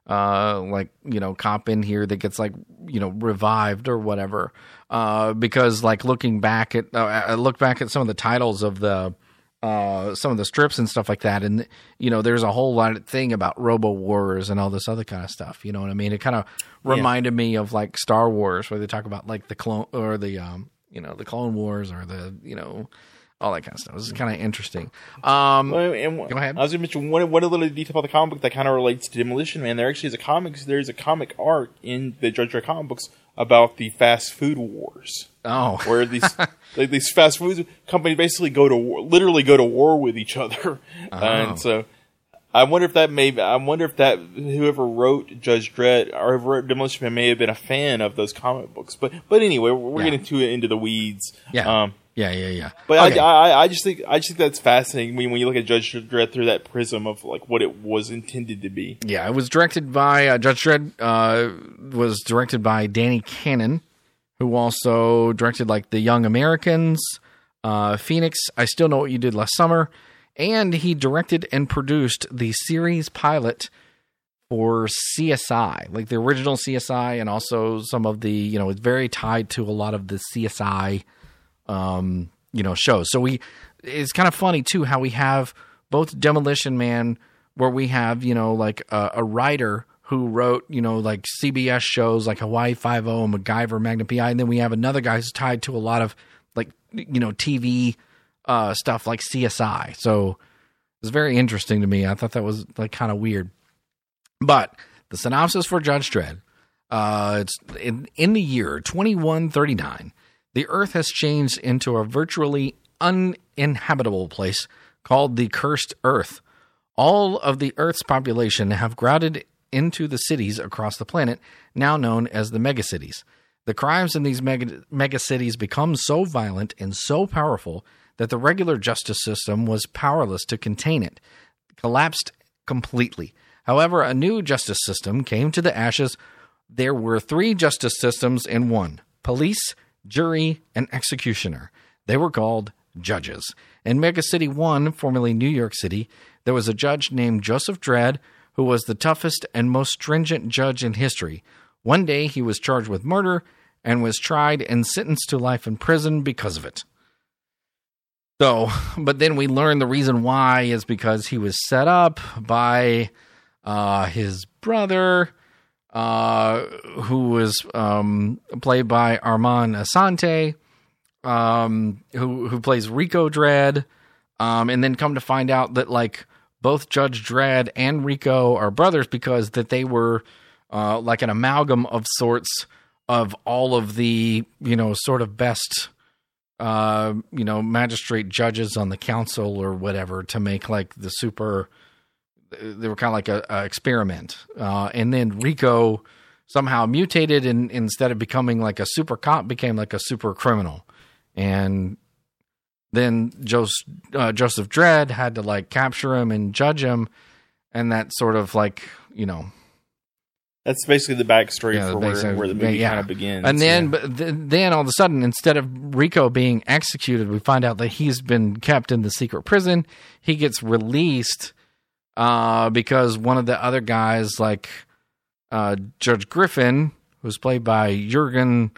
uh, like you know, cop in here that gets like you know revived or whatever. Uh, because like looking back at, uh, I look back at some of the titles of the. Uh, some of the strips and stuff like that, and you know, there's a whole lot of thing about Robo Wars and all this other kind of stuff. You know what I mean? It kind of reminded yeah. me of like Star Wars, where they talk about like the clone or the um, you know, the Clone Wars or the you know, all that kind of stuff. This is kind of interesting. Um, well, and, go ahead. I was going to mention one, one little detail about the comic book that kind of relates to Demolition Man. There actually is a comics. There's a comic arc in the Judge Dredd comic books about the fast food wars. Oh, where these like these fast food companies basically go to war, literally go to war with each other, oh. and so I wonder if that may. I wonder if that whoever wrote Judge Dredd or whoever wrote Demolition Man may have been a fan of those comic books. But but anyway, we're yeah. getting too into the weeds. Yeah, um, yeah, yeah, yeah. But okay. I, I I just think I just think that's fascinating when when you look at Judge Dredd through that prism of like what it was intended to be. Yeah, it was directed by uh, Judge Dredd. Uh, was directed by Danny Cannon, who also directed like The Young Americans, uh, Phoenix, I Still Know What You Did Last Summer, and he directed and produced the series pilot for C S I, like the original C S I, and also some of the, you know, it's very tied to a lot of the C S I, um, you know, shows. So we, it's kind of funny too how we have both Demolition Man, where we have, you know, like a, a writer who wrote, you know, like C B S shows like Hawaii Five-O, MacGyver, Magnum P I, and then we have another guy who's tied to a lot of like, you know, T V uh, stuff like C S I. So it's very interesting to me. I thought that was like kind of weird. But the synopsis for Judge Dredd, uh, it's in, in the year twenty-one thirty-nine, the Earth has changed into a virtually uninhabitable place called the Cursed Earth. All of the Earth's population have crowded into the cities across the planet, now known as the megacities. The crimes in these mega, megacities become so violent and so powerful that the regular justice system was powerless to contain it, collapsed completely. However, a new justice system came to the ashes. There were three justice systems in one: police, jury, and executioner. They were called judges. In Megacity one, formerly New York City, there was a judge named Joseph Dredd, who was the toughest and most stringent judge in history. One day, he was charged with murder and was tried and sentenced to life in prison because of it. So, but then we learn the reason why is because he was set up by uh, his brother, uh, who was um, played by Armand Assante, um, who who plays Rico Dredd, um, and then come to find out that like both Judge Dredd and Rico are brothers because that they were uh, like an amalgam of sorts of all of the, you know, sort of best, uh, you know, magistrate judges on the council or whatever to make like the super, they were kind of like a, a experiment. Uh, and then Rico somehow mutated and instead of becoming like a super cop became like a super criminal. And then Joseph, uh, Joseph Dredd had to like capture him and judge him. And that sort of like, you know, that's basically the backstory yeah, for the where, where the movie yeah. kind of begins. And then, yeah. but th- then all of a sudden, instead of Rico being executed, we find out that he's been kept in the secret prison. He gets released uh, because one of the other guys, like uh, Judge Griffin, who's played by Jürgen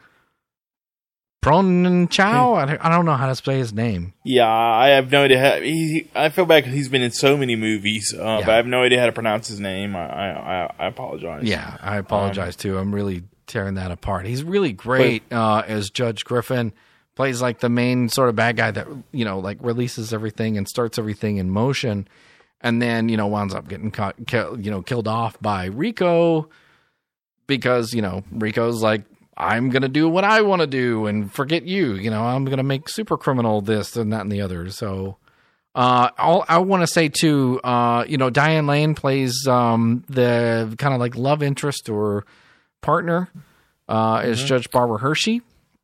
Pronochow, I don't, I don't know how to say his name. Yeah, I have no idea. How, he, I feel bad because he's been in so many movies, uh, yeah. but I have no idea how to pronounce his name. I I, I apologize. Yeah, I apologize um, too. I'm really tearing that apart. He's really great but, uh, as Judge Griffin. Plays like the main sort of bad guy that, you know, like releases everything and starts everything in motion, and then, you know, winds up getting caught, kill, you know, killed off by Rico because, you know, Rico's like, I'm going to do what I want to do and forget you. You know, I'm going to make super criminal this and that and the other. So uh, all, I want to say, too, uh, you know, Diane Lane plays um, the kind of like love interest or partner uh, mm-hmm. as Judge Barbara Hershey.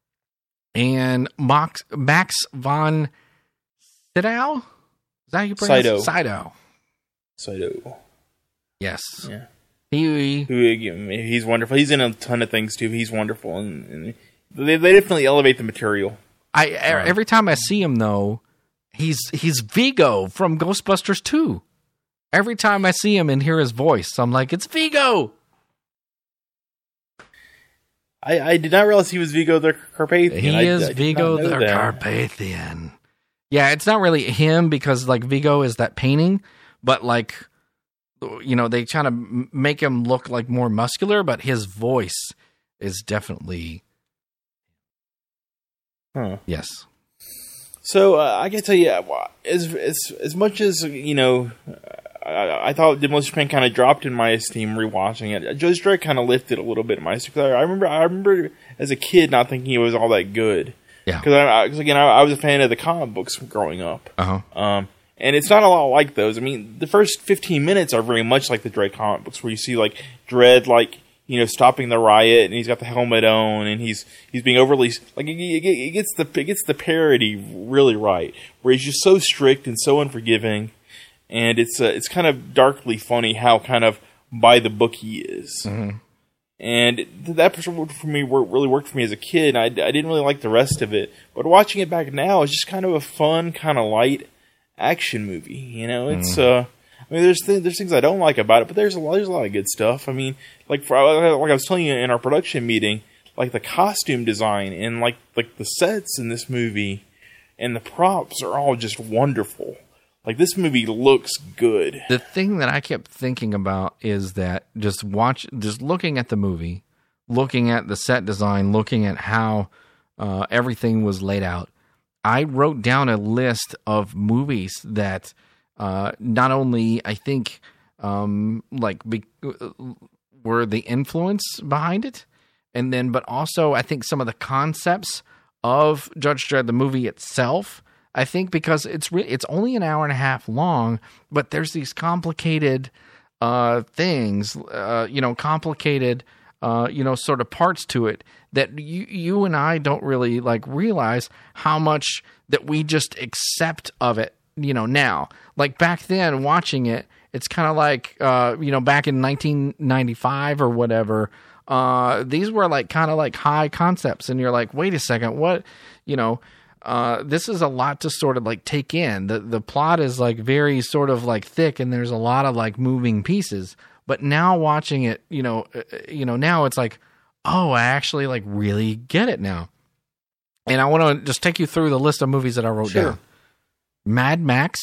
And Max, Max von Sydow? Is that how you pronounce it? Sydow. Sydow. Yes. Yeah. He, he's wonderful. He's in a ton of things too. He's wonderful, and, and they, they definitely elevate the material. I every time I see him though, he's he's Vigo from Ghostbusters two. Every time I see him and hear his voice, I'm like, it's Vigo. I, I did not realize he was Vigo the Carpathian. He I, is I Vigo the that. Carpathian. Yeah, it's not really him because like Vigo is that painting, but like. You know, they kind of make him look like more muscular, but his voice is definitely. Huh. Yes. So uh, I can tell you, as as as much as you know, I, I thought Demolition Man kind of dropped in my esteem rewatching it. Judge Dredd kind of lifted a little bit in my esteem. I remember, I remember as a kid not thinking it was all that good. Yeah. Because I, cause again, I, I was a fan of the comic books growing up. Uh huh. Um, and it's not a lot like those. I mean, the first fifteen minutes are very much like the Dredd comic books, where you see like Dredd, like, you know, stopping the riot, and he's got the helmet on, and he's he's being overly like it, it, it gets the it gets the parody really right, where he's just so strict and so unforgiving, and it's uh, it's kind of darkly funny how kind of by the book he is, Mm-hmm. and that for me really worked for me as a kid. And I, I didn't really like the rest of it, but watching it back now, it's just kind of a fun, kind of light action movie. You know, it's Mm-hmm. uh. I mean, there's th- there's things I don't like about it, but there's a lot, there's a lot of good stuff. I mean, like for, like I was telling you in our production meeting, like the costume design and like like the sets in this movie and the props are all just wonderful. Like this movie looks good. The thing that I kept thinking about is that just watch, just looking at the movie, looking at the set design, looking at how uh, everything was laid out. I wrote down a list of movies that. Uh, not only I think um, like be, were the influence behind it, and then but also I think some of the concepts of Judge Dredd, the movie itself. I think because it's re- it's only an hour and a half long, but there's these complicated uh, things, uh, you know, complicated uh, you know, sort of parts to it that you you and I don't really like realize how much that we just accept of it. You know, now, like back then watching it, it's kind of like, uh, you know, back in nineteen ninety-five or whatever, uh, these were like kind of like high concepts. And you're like, wait a second, what, you know, uh, this is a lot to sort of like take in. The, the plot is like very sort of like thick and there's a lot of like moving pieces. But now watching it, you know, uh, you know, now it's like, oh, I actually like really get it now. And I want to just take you through the list of movies that I wrote Sure. down. Mad Max.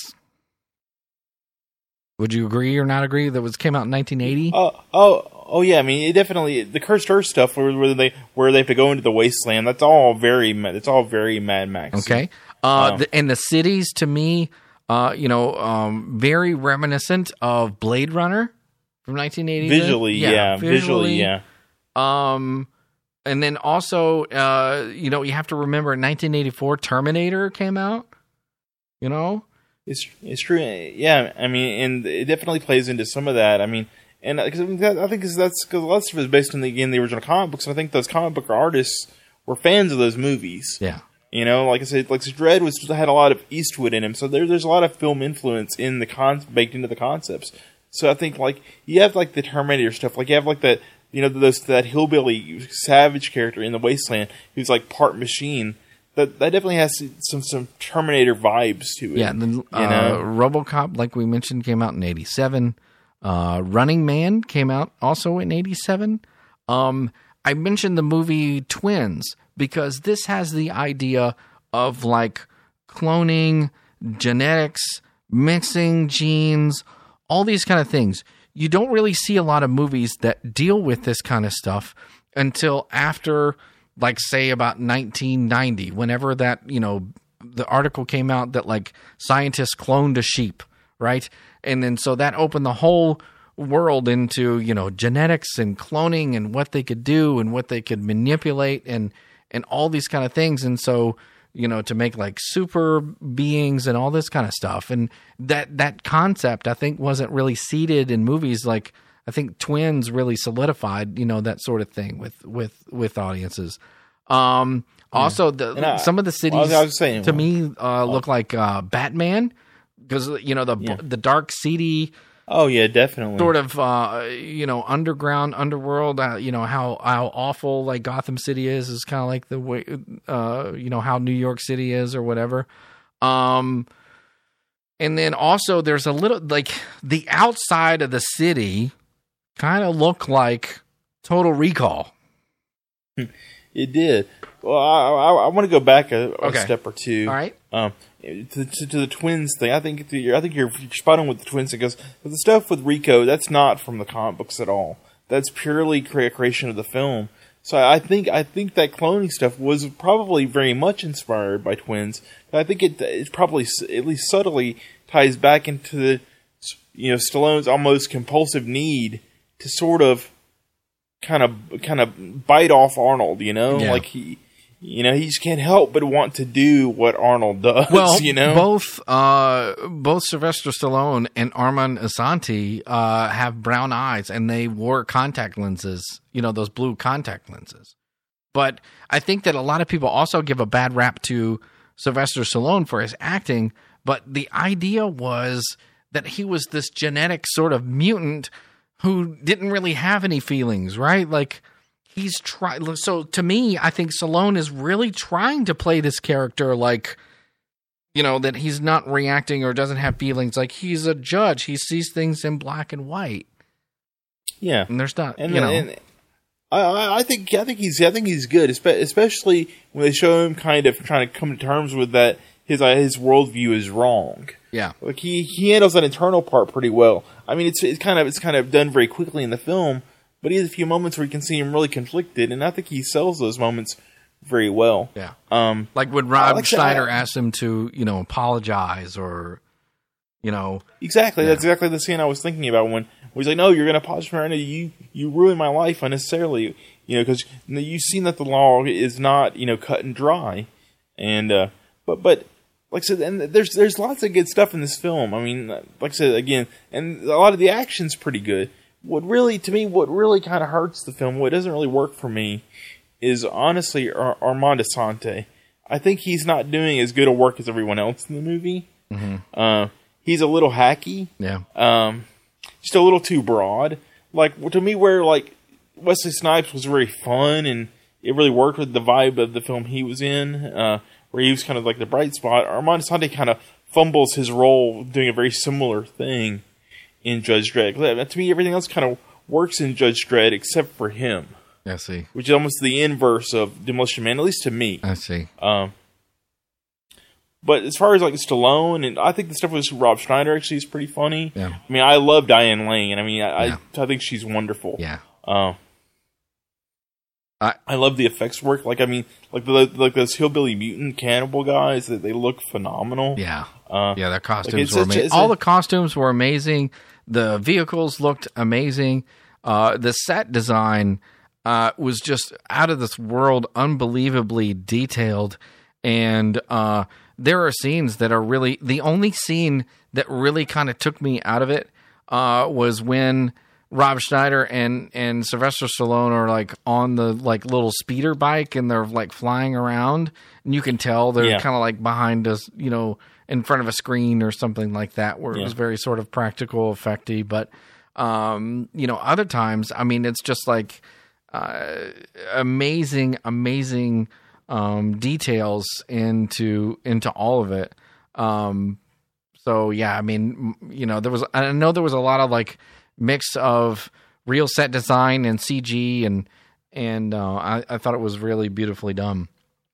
Would you agree or not agree that was came out in nineteen eighty? Oh, oh, oh, yeah. I mean, it definitely the Cursed Earth stuff where, where they where they have to go into the wasteland. That's all very. It's all very Mad Max. Okay. Uh, Um, the, and the cities, to me, uh, you know, um, very reminiscent of Blade Runner from nineteen eighty. Visually, yeah, visually, yeah. Um, and then also, uh, you know, you have to remember, in nineteen eighty-four, Terminator came out. You know, It's it's true. Yeah, I mean, and it definitely plays into some of that. I mean, and because I think cause that's because lots of it is based on the again the original comic books. And I think those comic book artists were fans of those movies. yeah. You know, like I said, like Dredd was had a lot of Eastwood in him, so there, there's a lot of film influence in the con baked into the concepts. So I think like you have like the Terminator stuff, like you have like that you know those that hillbilly savage character in the Wasteland who's like part machine. That that definitely has some some Terminator vibes to it. Yeah, the, you uh, know? RoboCop, like we mentioned, came out in eighty-seven. Uh, Running Man came out also in eighty-seven. Um, I mentioned the movie Twins because this has the idea of like cloning, genetics, mixing genes, all these kind of things. You don't really see a lot of movies that deal with this kind of stuff until after, like, say about nineteen ninety, whenever that, you know, the article came out that like scientists cloned a sheep, right? And then so that opened the whole world into, you know, genetics and cloning and what they could do and what they could manipulate and and all these kind of things. And so, you know, to make like super beings and all this kind of stuff. And that that concept, I think, wasn't really seeded in movies. Like, I think Twins really solidified, you know, that sort of thing with with with audiences. Um, also, the, I- some of the cities well, I was- I was saying, to well, me uh, look like uh, Batman because, you know, the Yeah. the dark, seedy Oh yeah, definitely. sort of uh, you know underground underworld. Uh, you know how how awful like Gotham City is is kind of like the way uh, you know how New York City is or whatever. Um, and then also there's a little like the outside of the city kind of look like Total Recall. It did. Well, I I, I want to go back a, a Okay. step or two. All right. Um, to, to, to the twins thing, I think the, I think you're, you're spot on with the twins thing because the stuff with Rico, that's not from the comic books at all. That's purely cre- creation of the film. So I think I think that cloning stuff was probably very much inspired by twins. I think it it probably s- at least subtly ties back into the you know, Stallone's almost compulsive need to sort of kind of kind of bite off Arnold, you know? Yeah. Like he you know, he just can't help but want to do what Arnold does, well, you know? both uh, both Sylvester Stallone and Armand Assante uh, have brown eyes, and they wore contact lenses, you know, those blue contact lenses. But I think that a lot of people also give a bad rap to Sylvester Stallone for his acting, but the idea was that he was this genetic sort of mutant who didn't really have any feelings, right? Like, he's trying. So to me, I think Stallone is really trying to play this character like, you know, that he's not reacting or doesn't have feelings. Like, he's a judge. He sees things in black and white. Yeah. And there's not, and, you know. And I, I think I think he's I think he's good, especially when they show him kind of trying to come to terms with that his uh, his worldview is wrong. Yeah, like he, he handles that internal part pretty well. I mean, it's it's kind of it's kind of done very quickly in the film, but he has a few moments where you can see him really conflicted, and I think he sells those moments very well. Yeah, um, like when Rob like Schneider that. asked him to, you know, apologize or, you know, exactly. Yeah. That's exactly the scene I was thinking about when he's like, "No, you're going to apologize for me. You you ruined my life unnecessarily." You know, because you've seen that the law is not, you know, cut and dry, and uh, but but like I said, and there's there's lots of good stuff in this film. I mean, like I said again, and a lot of the action's pretty good. What really, to me, what really kind of hurts the film, what doesn't really work for me, is honestly Ar- Armand Assante. I think he's not doing as good a work as everyone else in the movie. Mm-hmm. Uh, he's a little hacky. Yeah, um, just a little too broad. Like to me, where like. Wesley Snipes was very fun, and it really worked with the vibe of the film he was in, uh, where he was kind of like the bright spot. Armand Assante kind of fumbles his role doing a very similar thing in Judge Dredd. To me, everything else kind of works in Judge Dredd except for him. I see. Which is almost the inverse of Demolition Man, at least to me. I see. Um, but as far as like Stallone, and I think the stuff with Rob Schneider actually is pretty funny. Yeah. I mean, I love Diane Lane. I mean, I, Yeah. I, I think she's wonderful. Yeah. Uh, I I love the effects work. Like I mean, like the like those hillbilly mutant cannibal guys, that they look phenomenal. Yeah, uh, yeah. Their costumes like it's were such a- amazing. it's All a- the costumes were amazing. The vehicles looked amazing. Uh, the set design uh, was just out of this world, unbelievably detailed. And uh, there are scenes that are really the only scene that really kind of took me out of it uh, was when Rob Schneider and, and Sylvester Stallone are like on the like little speeder bike and they're like flying around, and you can tell they're Yeah. kind of like behind us, you know, in front of a screen or something like that, where it Yeah. was very sort of practical, effecty. But um, you know, other times, I mean, it's just like uh, amazing, amazing um, details into into all of it. Um, so yeah, I mean, m- you know, there was I know there was a lot of like mix of real set design and C G, and and uh, I, I thought it was really beautifully done.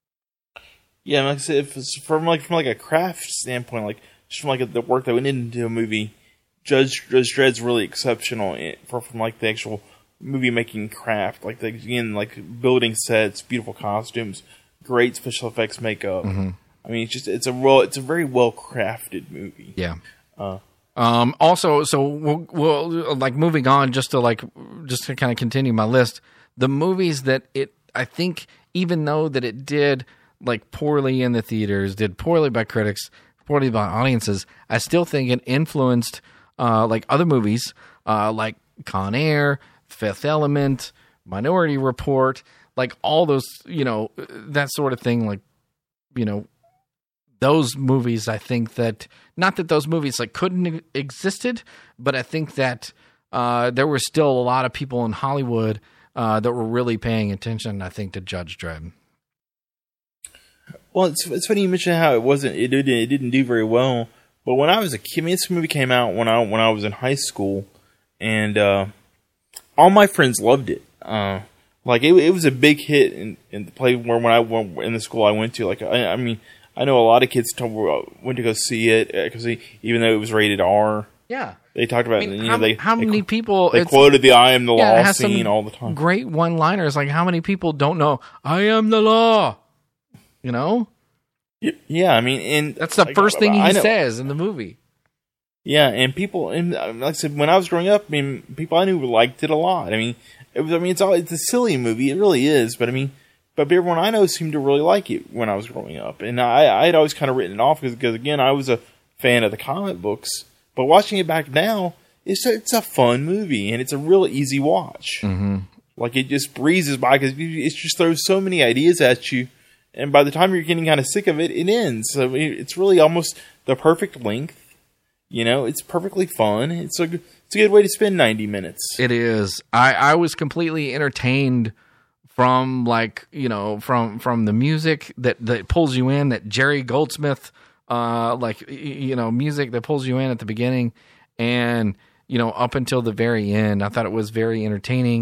Yeah, like I said, if it's from like from like a craft standpoint, like just from like the work that went into a movie, Judge Judge Dredd's really exceptional in, for from like the actual movie making craft. Like the, again, like building sets, beautiful costumes, great special effects makeup. Mm-hmm. I mean, it's just it's a real, it's a very well crafted movie. Yeah. Uh, Um, also, so we'll, we'll like moving on just to like just to kind of continue my list. The movies that it, I think, even though that it did like poorly in the theaters, did poorly by critics, poorly by audiences, I still think it influenced uh, like other movies uh, like Con Air, Fifth Element, Minority Report, like all those, you know, that sort of thing. Like, you know, those movies, I think that, not that those movies like couldn't e- existed, but I think that uh, there were still a lot of people in Hollywood uh, that were really paying attention, I think, to Judge Dredd. well, it's it's funny you mentioned how it wasn't it didn't it didn't do very well. But when I was a kid, I mean, this movie came out when I when I was in high school, and uh, all my friends loved it. Uh, like it, it was a big hit in, in the place where when I went in the school I went to. Like I, I mean. I know a lot of kids told, went to go see it because even though it was rated R, Yeah. they talked about I mean, it. You how, know, they, how they, many people... They it's- quoted the "I am the yeah, it law" has some scene all the time. Great one-liners. Like, how many people don't know, I am the law? You know? Y- Yeah, I mean, and That's the like, first thing I he know, says in the movie. Yeah, and people, and like I said, when I was growing up, I mean, people I knew liked it a lot. I mean, it was, I mean, it's all, it's a silly movie, it really is. But I mean, but everyone I know seemed to really like it when I was growing up, and I, I had always kind of written it off because, because again, I was a fan of the comic books. But watching it back now, it's a, it's a fun movie, and it's a real easy watch. Mm-hmm. Like it just breezes by because it just throws so many ideas at you, and by the time you're getting kind of sick of it, it ends. So I mean, it's really almost the perfect length. You know, it's perfectly fun. It's a it's a good way to spend ninety minutes. It is. I, I was completely entertained from like you know from from the music that, that pulls you in. That Jerry Goldsmith, uh, like you know, music that pulls you in at the beginning, and you know up until the very end. I thought it was very entertaining.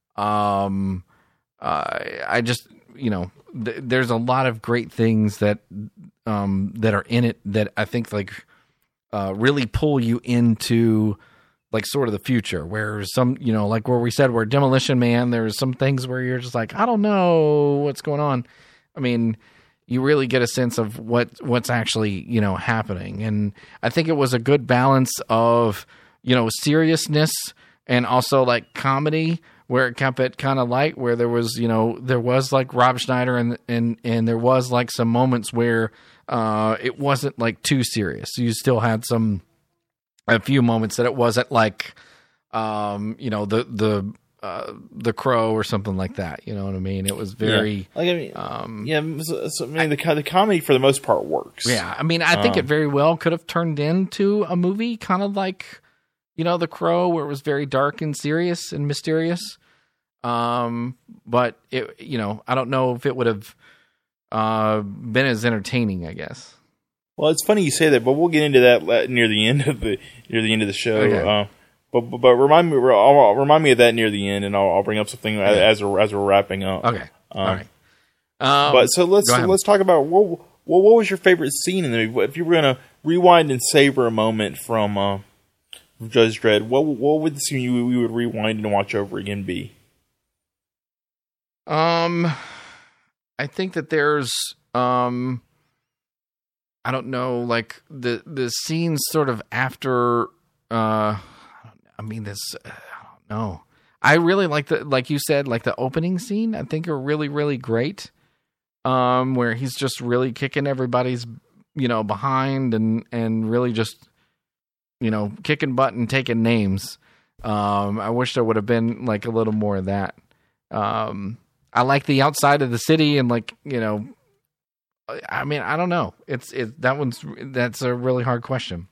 Um, uh, I just you know, th- there's a lot of great things that um that are in it that I think like. Uh, really pull you into like sort of the future where some, you know, like where we said, where Demolition Man, there's some things where you're just like, I don't know what's going on. I mean, you really get a sense of what, what's actually, you know, happening. And I think it was a good balance of, you know, seriousness and also like comedy where it kept it kind of light, where there was, you know, there was like Rob Schneider and, and, and there was like some moments where, Uh, it wasn't like too serious. You still had some, a few moments that it wasn't like, um, you know, the, the, uh, the Crow or something like that. You know what I mean? It was very, yeah. like, I mean, um, yeah, so, so, I mean, the, the comedy for the most part works. Yeah. I mean, I think um, it very well could have turned into a movie kind of like, you know, The Crow, where it was very dark and serious and mysterious. Um, but it, you know, I don't know if it would have, Uh, been as entertaining, I guess. Well, it's funny you say that, but we'll get into that near the end of the near the end of the show. Okay. Uh, but, but but remind me, I'll, remind me of that near the end, and I'll, I'll bring up something okay. as we're, as we're wrapping up. Okay. Um, All right. Um, but so let's so let's talk about what, what what was your favorite scene in the movie? If you were gonna rewind and savor a moment from uh, Judge Dredd, what what would the scene you we would rewind and watch over again be? Um. I think that there's, um, I don't know, like the the scenes sort of after. Uh, I mean, this. I don't know. I really like the, like you said, like the opening scene. I think are really, really great. Um, where he's just really kicking everybody's, you know, behind and and really just, you know, kicking butt and taking names. Um, I wish there would have been like a little more of that. Um. I like the outside of the city and like, you know, I mean, I don't know. It's it that one's that's a really hard question.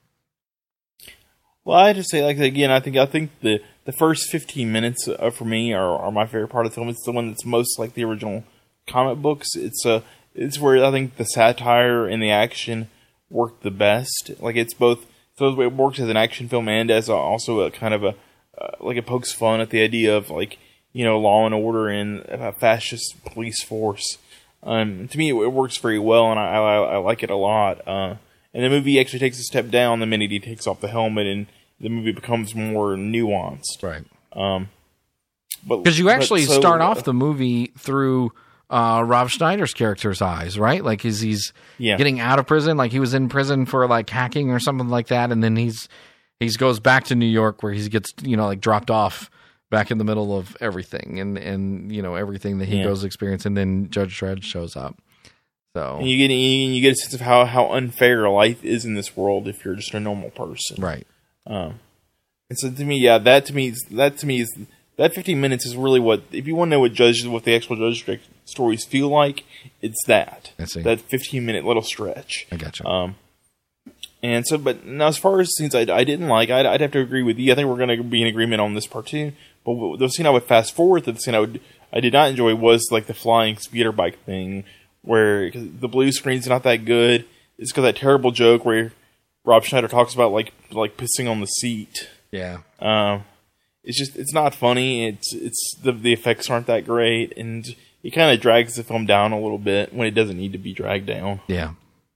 Well, I just say like again, I think I think the, the first fifteen minutes uh, for me are, are my favorite part of the film. It's the one that's most like the original comic books. It's uh it's where I think the satire and the action work the best. Like it's both so it works as an action film and as a, also a kind of a uh, like it pokes fun at the idea of like, you know, law and order and a fascist police force. Um, to me, it, it works very well, and I, I, I like it a lot. Uh, and the movie actually takes a step down the minute he takes off the helmet, and the movie becomes more nuanced. Right. Um, but because you actually so, start off the movie through uh, Rob Schneider's character's eyes, right? Like he's he's yeah. getting out of prison, like he was in prison for like hacking or something like that, and then he's he's goes back to New York where he gets you know like dropped off. Back in the middle of everything and, and you know, everything that he yeah. goes to experience. And then Judge Dredd shows up. So and you get you get a sense of how, how unfair life is in this world if you're just a normal person. Right. Um, and so to me, yeah, that to me, that to me is, that fifteen minutes is really what, if you want to know what Judge, what the actual Judge Dredd stories feel like, it's that. I see. That fifteen minute little stretch. I gotcha. Um, and so, but now as far as scenes I, I didn't like, I'd, I'd have to agree with you. I think we're going to be in agreement on this part too. But the scene I would fast forward to, the scene I would I did not enjoy was like the flying speeder bike thing, where the blue screen's not that good. It's because that terrible joke where Rob Schneider talks about like like pissing on the seat. Yeah. Um, it's just it's not funny. It's it's the the effects aren't that great, and it kind of drags the film down a little bit when it doesn't need to be dragged down. Yeah.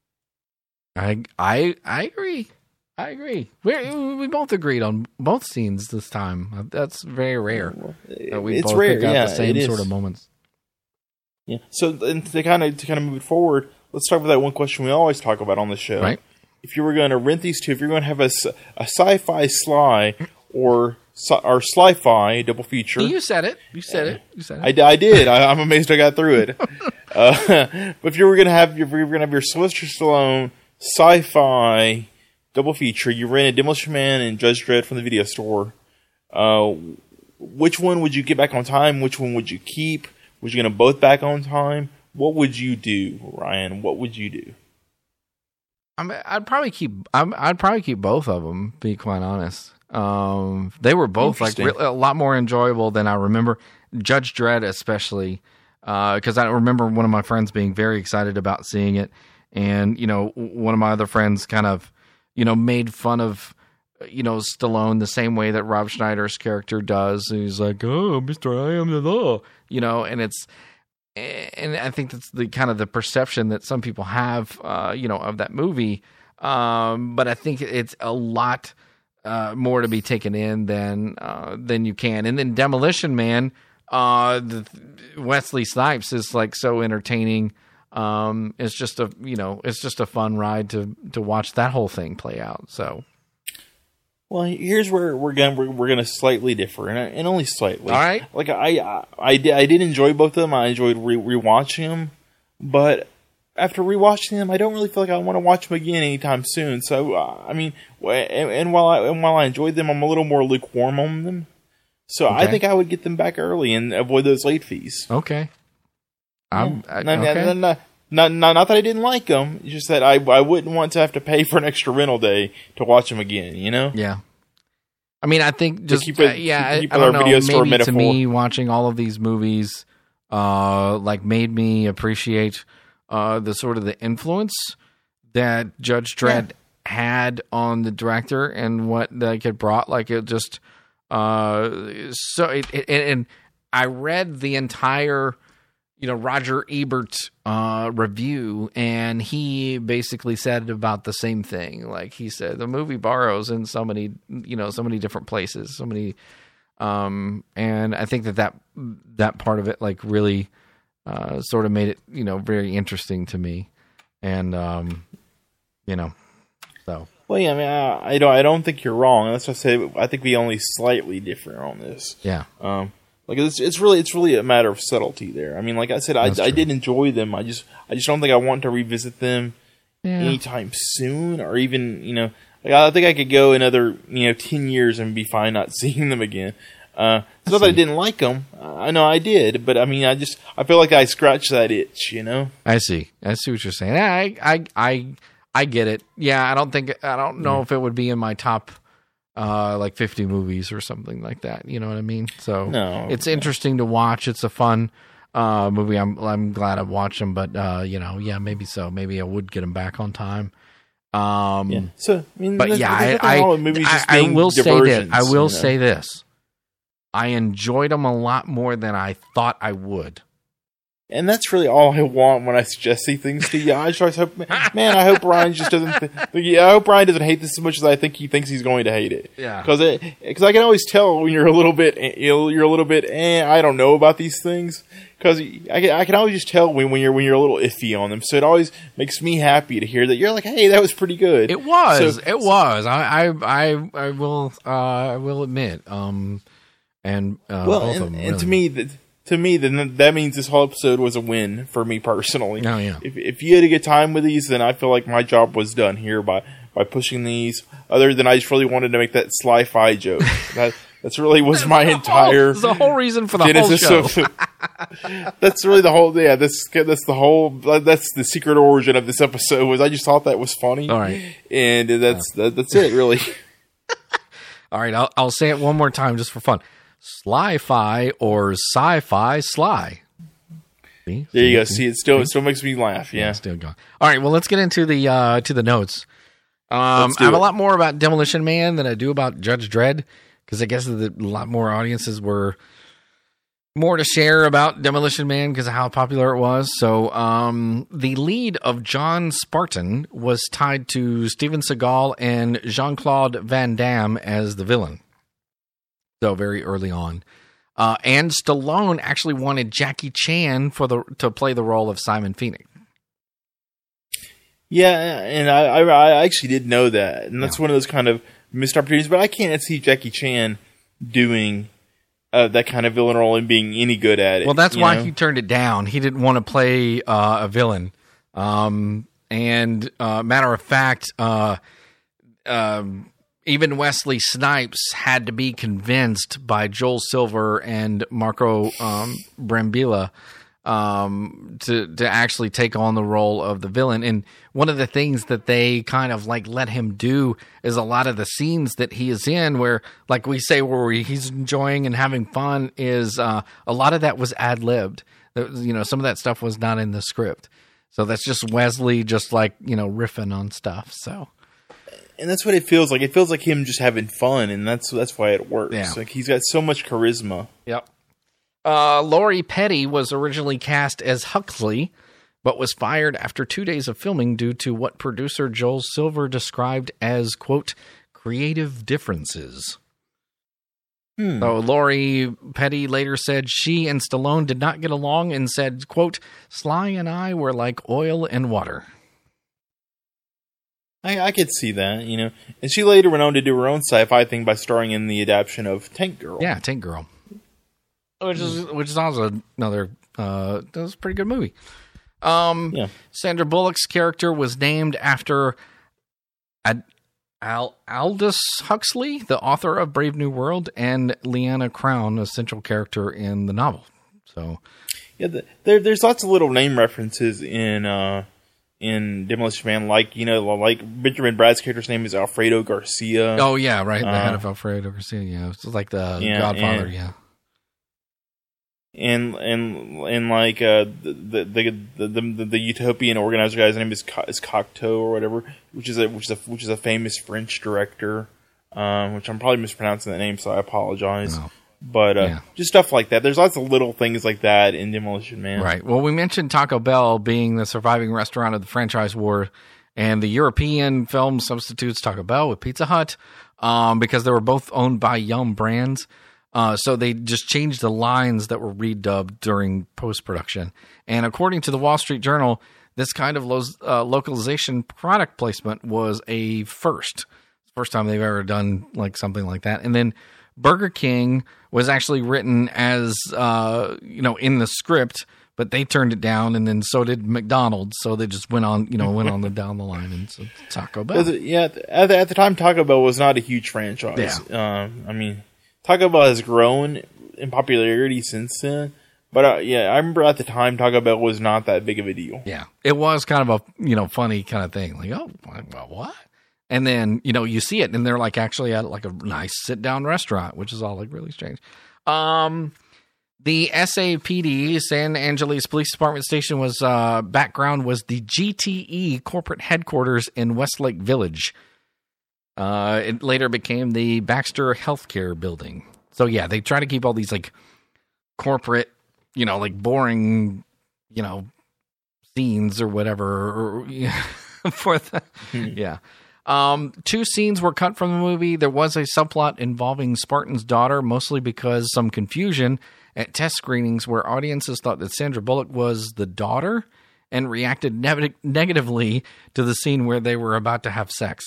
I I I agree. I agree. We we both agreed on both scenes this time. That's very rare. That we it's both rare. pick out Yeah, the same it is. sort of moments. Yeah. So and to kind of to kind of move it forward, let's talk about that one question we always talk about on the show. Right. if you were going to rent these two, if you're going to have a, a sci-fi Sly or or Sly-Fi double feature. You said it. You said it. You said it. I, I did. I, I'm amazed I got through it. uh, but if you were going to have, if you were going to have your Sylvester Stallone Sci-Fi double feature, you rented Demolition Man and Judge Dredd from the video store. Uh, which one would you get back on time? Which one would you keep? Was you going to both back on time? What would you do, Ryan? What would you do? I mean, I'd probably keep. I'm, I'd probably keep both of them. Be quite honest. Um, they were both like re- a lot more enjoyable than I remember. Judge Dredd, especially, because uh, I remember one of my friends being very excited about seeing it, and you know, one of my other friends kind of, you know, made fun of, you know, Stallone the same way that Rob Schneider's character does. He's like, "Oh, Mister I am the law," you know, and it's. And I think that's the kind of the perception that some people have, uh, you know, of that movie. Um, but I think it's a lot uh, more to be taken in than uh, than you can. And then Demolition Man, uh, the, Wesley Snipes is like so entertaining. Um, it's just a you know, it's just a fun ride to to watch that whole thing play out. So. Well, here's where we're gonna we're, we're gonna slightly differ, and, and only slightly. All right. Like I, I, I did, I did enjoy both of them. I enjoyed re- rewatching them, but after rewatching them, I don't really feel like I want to watch them again anytime soon. So, uh, I mean, and, and while I and while I enjoyed them, I'm a little more lukewarm on them. So Okay. I think I would get them back early and avoid those late fees. Okay. I'm Yeah. I, Not, okay. not, not, not, not, not that I didn't like them, it's just that I I wouldn't want to have to pay for an extra rental day to watch them again. You know? Yeah. I mean, I think just keep it- uh, yeah, keep I, I our don't know. video store Maybe metaphor. to me, watching all of these movies, uh, like made me appreciate uh, the sort of the influence that Judge Dredd had on the director and what like it brought. Like it just uh, so it, it and I read the entire. You know, Roger Ebert uh, review, and he basically said about the same thing. Like he said, the movie borrows in so many, you know, so many different places, so many, um, and I think that that that part of it, like, really uh, sort of made it, you know, very interesting to me, and um, you know, so. Well, yeah, I mean, I, I don't, I don't think you're wrong. That's what I say. I think we only slightly differ on this. Yeah. Um, like it's, it's really, it's really a matter of subtlety there. I mean, like I said, I, I did enjoy them. I just, I just don't think I want to revisit them Yeah. anytime soon, or even, you know, like I think I could go another, you know, ten years and be fine not seeing them again. Uh, it's not that I didn't like them. I know I did, but I mean, I just, I feel like I scratched that itch, you know? I see. I see what you're saying. I, I, I, I get it. Yeah, I don't think, I don't know if it would be in my top, uh, like fifty movies or something like that. You know what I mean? So No. it's interesting to watch. It's a fun uh, movie. I'm, I'm glad I've watched them, but uh, you know, yeah, maybe so. Maybe I would get them back on time. Um, Yeah. So, I mean, but there's- yeah, there's I, nothing I, wrong with movies I, just I being will say that. diversions, I will you know? say this. I enjoyed them a lot more than I thought I would. And that's really all I want when I suggest these things to you. I just hope, man, I hope Ryan just doesn't. Th- yeah, I hope Ryan doesn't hate this as much as I think he thinks he's going to hate it. Yeah. Because because I can always tell when you're a little bit you're a little bit eh, I don't know about these things. Because I can, I can always just tell when, when you're when you're a little iffy on them. So it always makes me happy to hear that you're like, hey, that was pretty good. It was. So- it was. I, I, I, I will. Uh, I will admit. Um, and uh, well, both and, of them. and to really. me, that to me, then that means this whole episode was a win for me personally. Oh, yeah. If if you had a good time with these, then I feel like my job was done here by, by pushing these. Other than I just really wanted to make that Sly-Fi joke. that that's really was my entire. It's the whole reason for the genesis whole show. of- that's really the whole. Yeah, that's that's the whole. That's the secret origin of this episode. Was I just thought that was funny. All right. and that's that, that's it really. All right. I'll, I'll say it one more time just for fun. Sly-fi or sci-fi Sly. See? There you go. See, it still it still makes me laugh. Yeah. Still going. All right. Well, let's get into the uh, to the notes. Um, Let's do I have it. a lot more about Demolition Man than I do about Judge Dredd because I guess the, a lot more audiences were more to share about Demolition Man because of how popular it was. So um, the lead of John Spartan was tied to Steven Seagal and Jean-Claude Van Damme as the villain. So very early on. Uh, and Stallone actually wanted Jackie Chan for the to play the role of Simon Phoenix. Yeah, and I, I, I actually did know that, and that's Yeah. one of those kind of missed opportunities. But I can't see Jackie Chan doing uh, that kind of villain role and being any good at it. Well, that's you why know? he turned it down. He didn't want to play uh, a villain. Um, and uh, matter of fact, uh, um, even Wesley Snipes had to be convinced by Joel Silver and Marco um, Brambilla um, to to actually take on the role of the villain. And one of the things that they kind of like let him do is a lot of the scenes that he is in, where like we say where he's enjoying and having fun, is uh, a lot of that was ad libbed. You know, some of that stuff was not in the script. So that's just Wesley, just like, you know, riffing on stuff. So, and that's what it feels like. It feels like him just having fun, and that's that's why it works. Yeah. Like he's got so much charisma. yep. Uh, Lori Petty was originally cast as Huxley, but was fired after two days of filming due to what producer Joel Silver described as, quote, creative differences. Hmm. So Lori Petty later said she and Stallone did not get along and said, quote, Sly and I were like oil and water. I, I could see that, you know. And she later went on to do her own sci-fi thing by starring in the adaptation of Tank Girl. Yeah, Tank Girl. Which is which is also another uh that was a pretty good movie. Um Yeah. Sandra Bullock's character was named after Ad, Al, Aldous Huxley, the author of Brave New World, and Leanna Crown, a central character in the novel. So Yeah, the, there, there's lots of little name references in uh, in Demolition Man, like, you know, like Benjamin Bratt's character's name is Alfredo Garcia. Oh yeah, right. The Uh, head of Alfredo Garcia, yeah. It's like the Yeah, Godfather, and- yeah. And and and like uh, the, the, the the the Utopian organizer guy's name is Co- is Cocteau or whatever, which is a which is a which is a famous French director, um, which I'm probably mispronouncing that name, so I apologize. No. But uh, Yeah. just stuff like that. There's lots of little things like that in Demolition Man. Right. Well, we mentioned Taco Bell being the surviving restaurant of the franchise war, and the European film substitutes Taco Bell with Pizza Hut um, because they were both owned by Yum Brands. Uh, so they just changed the lines that were redubbed during post-production. And according to the Wall Street Journal, this kind of lo- uh, localization product placement was a first. First time they've ever done like something like that. And then Burger King was actually written as, uh, you know, in the script, but they turned it down, and then so did McDonald's. So they just went on, you know, went on the down the line, and so Taco Bell. Yeah, at the, at the time, Taco Bell was not a huge franchise. Yeah. Um, I mean, Taco Bell has grown in popularity since then. But uh, yeah, I remember at the time, Taco Bell was not that big of a deal. Yeah, it was kind of a, you know, funny kind of thing. Like, oh, well, what? And then, you know, you see it, and they're like actually at like a nice sit down restaurant, which is all like really strange. Um, the S A P D, San Angeles Police Department Station, was uh, background was the G T E corporate headquarters in Westlake Village. Uh, it later became the Baxter Healthcare Building. So yeah, they try to keep all these like corporate, you know, like boring, you know, scenes or whatever or, yeah, for the yeah. Um, two scenes were cut from the movie. There was a subplot involving Spartan's daughter, mostly because some confusion at test screenings where audiences thought that Sandra Bullock was the daughter and reacted ne- negatively to the scene where they were about to have sex.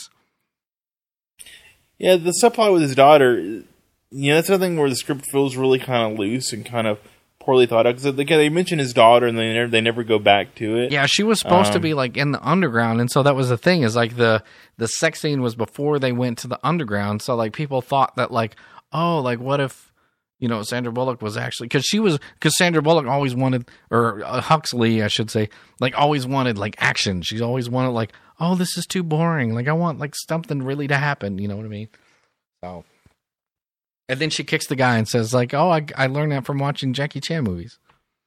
Yeah, the subplot with his daughter, you know, that's something where the script feels really kind of loose and kind of poorly thought out. Because they, they mention his daughter and they never, they never go back to it. Yeah, she was supposed to Um, be like in the underground, and so that was the thing. Is like the the sex scene was before they went to the underground. So like people thought that like, oh, like what if, you know, Sandra Bullock was actually, because she was, because Sandra Bullock always wanted, or uh, Huxley, I should say, like always wanted like action. She's always wanted like, oh, this is too boring. Like I want like something really to happen. You know what I mean? So. And then she kicks the guy and says, like, oh, I, I learned that from watching Jackie Chan movies.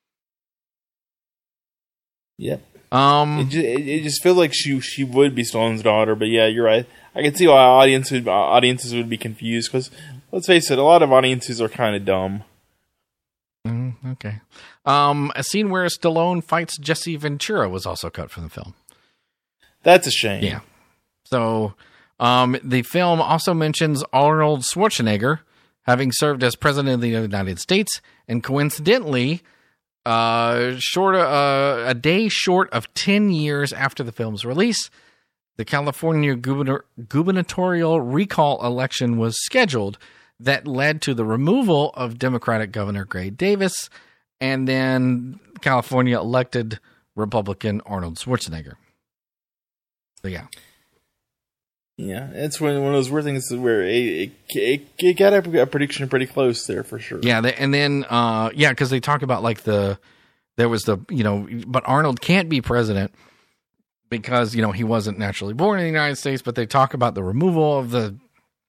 Yeah. Um, It just, it, it just feels like she she would be Stallone's daughter. But yeah, you're right. I can see why audience would, audiences would be confused. Because, let's face it, a lot of audiences are kind of dumb. mm, okay. Um, a scene where Stallone fights Jesse Ventura was also cut from the film. That's a shame. Yeah. So um, the film also mentions Arnold Schwarzenegger having served as president of the United States, and coincidentally, Uh, short uh, a day short of ten years after the film's release, the California gubernator- gubernatorial recall election was scheduled that led to the removal of Democratic Governor Gray Davis, and then California elected Republican Arnold Schwarzenegger. So, yeah. Yeah, it's one one of those weird things where it, it, it, it got a, a prediction pretty close there for sure. Yeah, they, and then, uh, yeah, because they talk about, like, the, there was the, you know, but Arnold can't be president because, you know, he wasn't naturally born in the United States, but they talk about the removal of the,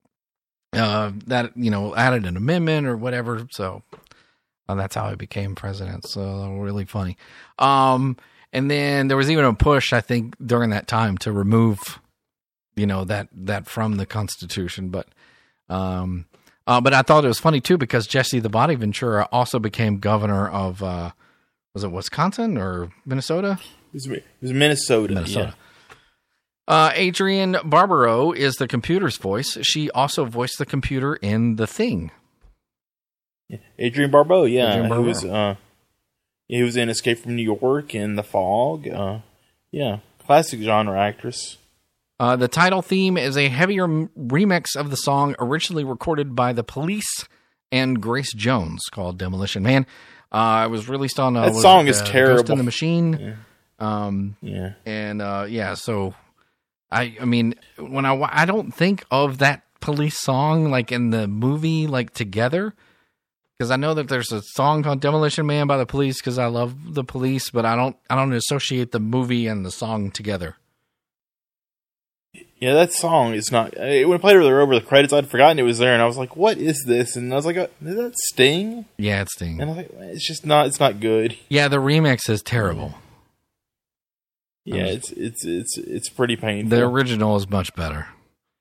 uh, that, you know, added an amendment or whatever, so uh, that's how he became president, so really funny. Um, and then there was even a push, I think, during that time to remove, you know, that, that from the Constitution, but, um, uh, but I thought it was funny too, because Jesse the Body Ventura also became governor of, uh, was it Wisconsin or Minnesota? It was, it was Minnesota. Minnesota. Yeah. Uh, Adrienne Barbeau is the computer's voice. She also voiced the computer in The Thing. Yeah. Adrienne Barbeau, yeah. Adrienne Barbeau. He was, uh, he was in Escape from New York and The Fog. Uh, yeah, classic genre actress. Uh, the title theme is a heavier m- remix of the song originally recorded by The Police and Grace Jones called Demolition Man. Uh, it was released on... Uh, that was song it, is uh, terrible. Ghost in the Machine. Yeah. Um, yeah. And, uh, yeah, so... I I mean, when I... I don't think of that Police song, like, in the movie, like, together. Because I know that there's a song called Demolition Man by The Police because I love The Police, but I don't I don't associate the movie and the song together. Yeah, that song is not... When I played it over the credits, I'd forgotten it was there, and I was like, what is this? And I was like, is that Sting? Yeah, it's Sting. And I was like, it's just not... It's not good. Yeah, the remix is terrible. Yeah, it's it's it's it's pretty painful. The original is much better.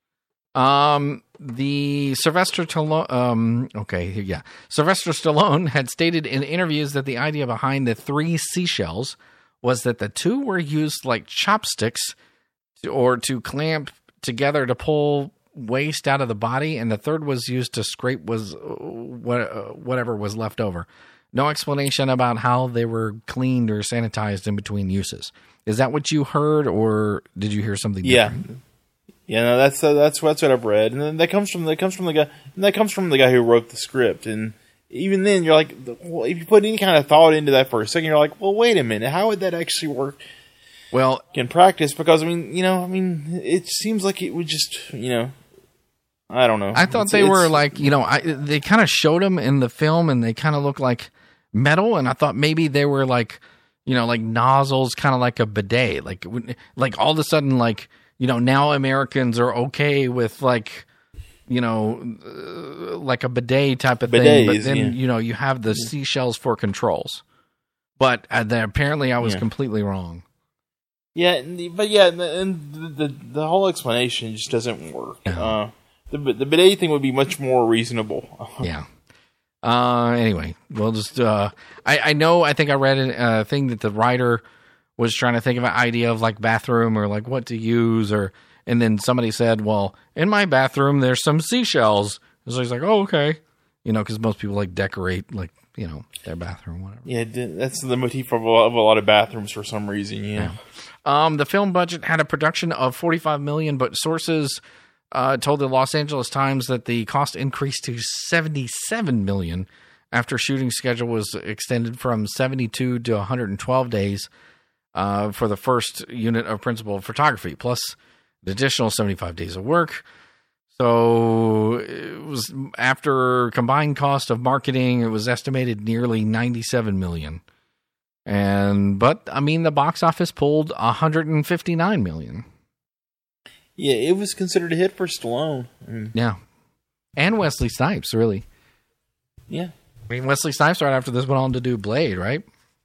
Um, the Sylvester Stallone... Um, okay, yeah. Sylvester Stallone had stated in interviews that the idea behind the three seashells was that the two were used like chopsticks or to clamp together to pull waste out of the body, and the third was used to scrape was what whatever was left over. No explanation about how they were cleaned or sanitized in between uses. Is that what you heard, or did you hear something different? Yeah, yeah, no, that's uh, that's that's what I've read, and then that comes from that comes from the guy and that comes from the guy who wrote the script, and even then you're like, well, if you put any kind of thought into that for a second, you're like, well, wait a minute, how would that actually work? Well, in practice, because I mean, you know, I mean, it seems like it would just, you know, I don't know. I thought it's, they it's, were like, you know, I, they kind of showed them in the film, and they kind of look like metal, and I thought maybe they were like, you know, like nozzles, kind of like a bidet, like, like all of a sudden, like, you know, now Americans are okay with like, you know, uh, like a bidet type of Bidets, thing, but then yeah. you know, you have the yeah. seashells for controls, but uh, then apparently I was yeah. completely wrong. Yeah, but yeah, and the, the the whole explanation just doesn't work. No. Uh, the the bidet thing would be much more reasonable. Yeah. Uh, anyway, we'll just. Uh, I I know. I think I read a thing that the writer was trying to think of an idea of like bathroom or like what to use, or and then somebody said, "Well, in my bathroom there's some seashells." So he's like, "Oh, okay," you know, because most people like decorate like you know their bathroom, whatever. Yeah, that's the motif of a lot of, a lot of bathrooms for some reason. Yeah. yeah. Um, the film budget had a production of forty-five million dollars, but sources uh, told the Los Angeles Times that the cost increased to seventy-seven million dollars after shooting schedule was extended from seventy-two to one hundred twelve days uh, for the first unit of principal photography, plus the additional seventy-five days of work. So it was after combined cost of marketing, it was estimated nearly ninety-seven million dollars. And but I mean, the box office pulled one hundred fifty-nine million. Yeah, it was considered a hit for Stallone. Mm. Yeah, and Wesley Snipes, really. Yeah, I mean, Wesley Snipes right after this went on to do Blade, right?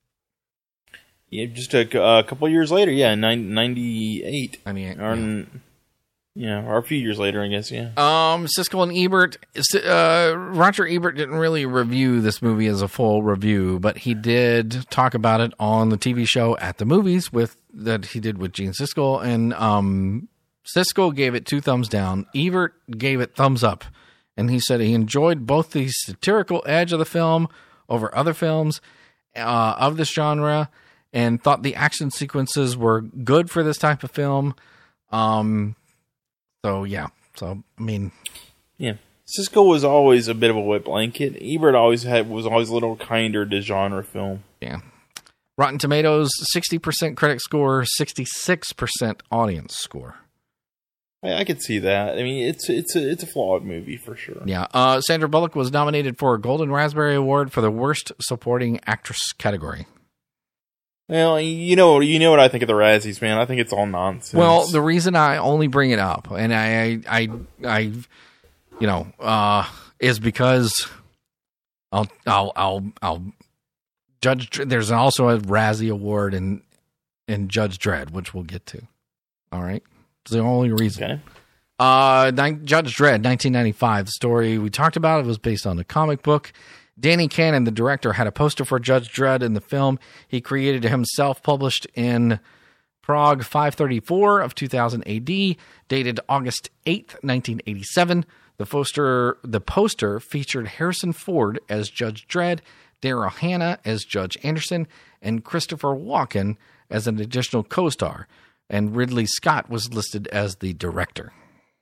Yeah, just a, a couple years later. Yeah, ninety-eight. ninety-eight. Or, yeah. Yeah, or a few years later, I guess, yeah. Um, Siskel and Ebert, uh, Roger Ebert didn't really review this movie as a full review, but he did talk about it on the T V show At the Movies with that he did with Gene Siskel, and um, Siskel gave it two thumbs down. Ebert gave it thumbs up, and he said he enjoyed both the satirical edge of the film over other films, uh, of this genre and thought the action sequences were good for this type of film. Um, so, yeah. So, I mean... Yeah. Siskel was always a bit of a wet blanket. Ebert always had was always a little kinder to genre film. Yeah. Rotten Tomatoes, sixty percent critic score, sixty-six percent audience score. I, I could see that. I mean, it's it's a it's a flawed movie for sure. Yeah. Uh, Sandra Bullock was nominated for a Golden Raspberry Award for the Worst Supporting Actress category. Well, you know, you know what I think of the Razzies, man. I think it's all nonsense. Well, the reason I only bring it up, and I, I, I, I you know, uh, is because I'll, I'll, I'll, I'll judge. There's also a Razzie Award in in Judge Dredd, which we'll get to. All right, it's the only reason. Okay. Uh, Judge Dredd, nineteen ninety-five. The story we talked about, it was based on a comic book. Danny Cannon, the director, had a poster for Judge Dredd in the film. He created it himself, published in Prague five thirty-four of two thousand A D, dated August eighth, nineteen eighty-seven. The poster, the poster featured Harrison Ford as Judge Dredd, Daryl Hannah as Judge Anderson, and Christopher Walken as an additional co-star. And Ridley Scott was listed as the director.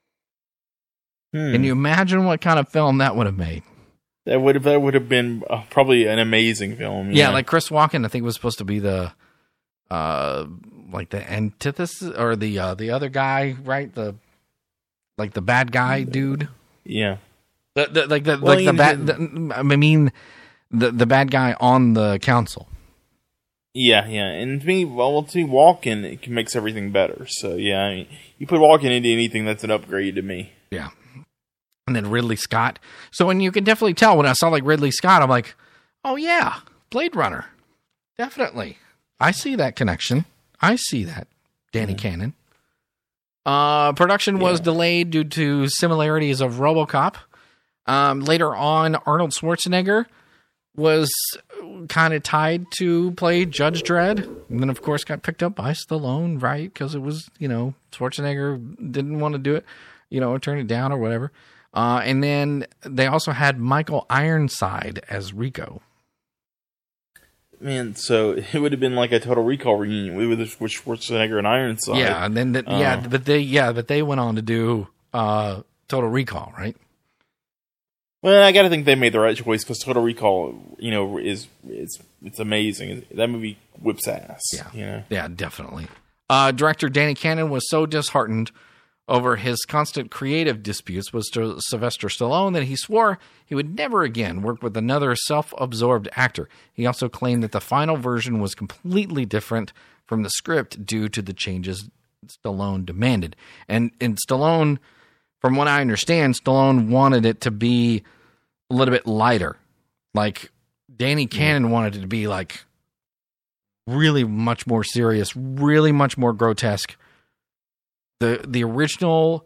Hmm. Can you imagine what kind of film that would have made? That would have that would have been uh, probably an amazing film. Yeah, know? Like Chris Walken, I think was supposed to be the, uh, like the antithesis or the uh, the other guy, right? The like the bad guy dude. Yeah, the, the, like the well, like the bad. The, I mean, the the bad guy on the council. Yeah, yeah, and to me, well, to me, Walken it makes everything better. So yeah, I mean, you put Walken into anything, that's an upgrade to me. Yeah. And then Ridley Scott. So, and you can definitely tell when I saw like Ridley Scott, I'm like, oh yeah, Blade Runner. Definitely. I see that connection. I see that. Danny mm-hmm. Cannon. Uh, production was yeah. delayed due to similarities of RoboCop. Um, later on, Arnold Schwarzenegger was kind of tied to play Judge Dredd. And then, of course, got picked up by Stallone, right? Because it was, you know, Schwarzenegger didn't want to do it, you know, turn it down or whatever. Uh, and then they also had Michael Ironside as Rico. Man, so it would have been like a Total Recall reunion with with Schwarzenegger and Ironside. Yeah, and then the, uh, yeah, but they yeah, but they went on to do uh, Total Recall, right? Well, I got to think they made the right choice because Total Recall, you know, is it's it's amazing. That movie whips ass. Yeah, you know? Yeah, definitely. Uh, director Danny Cannon was so disheartened over his constant creative disputes with Sylvester Stallone that he swore he would never again work with another self-absorbed actor. He also claimed that the final version was completely different from the script due to the changes Stallone demanded. And, and Stallone, from what I understand, Stallone wanted it to be a little bit lighter. Like, Danny Cannon yeah. wanted it to be, like, really much more serious, really much more grotesque. The the original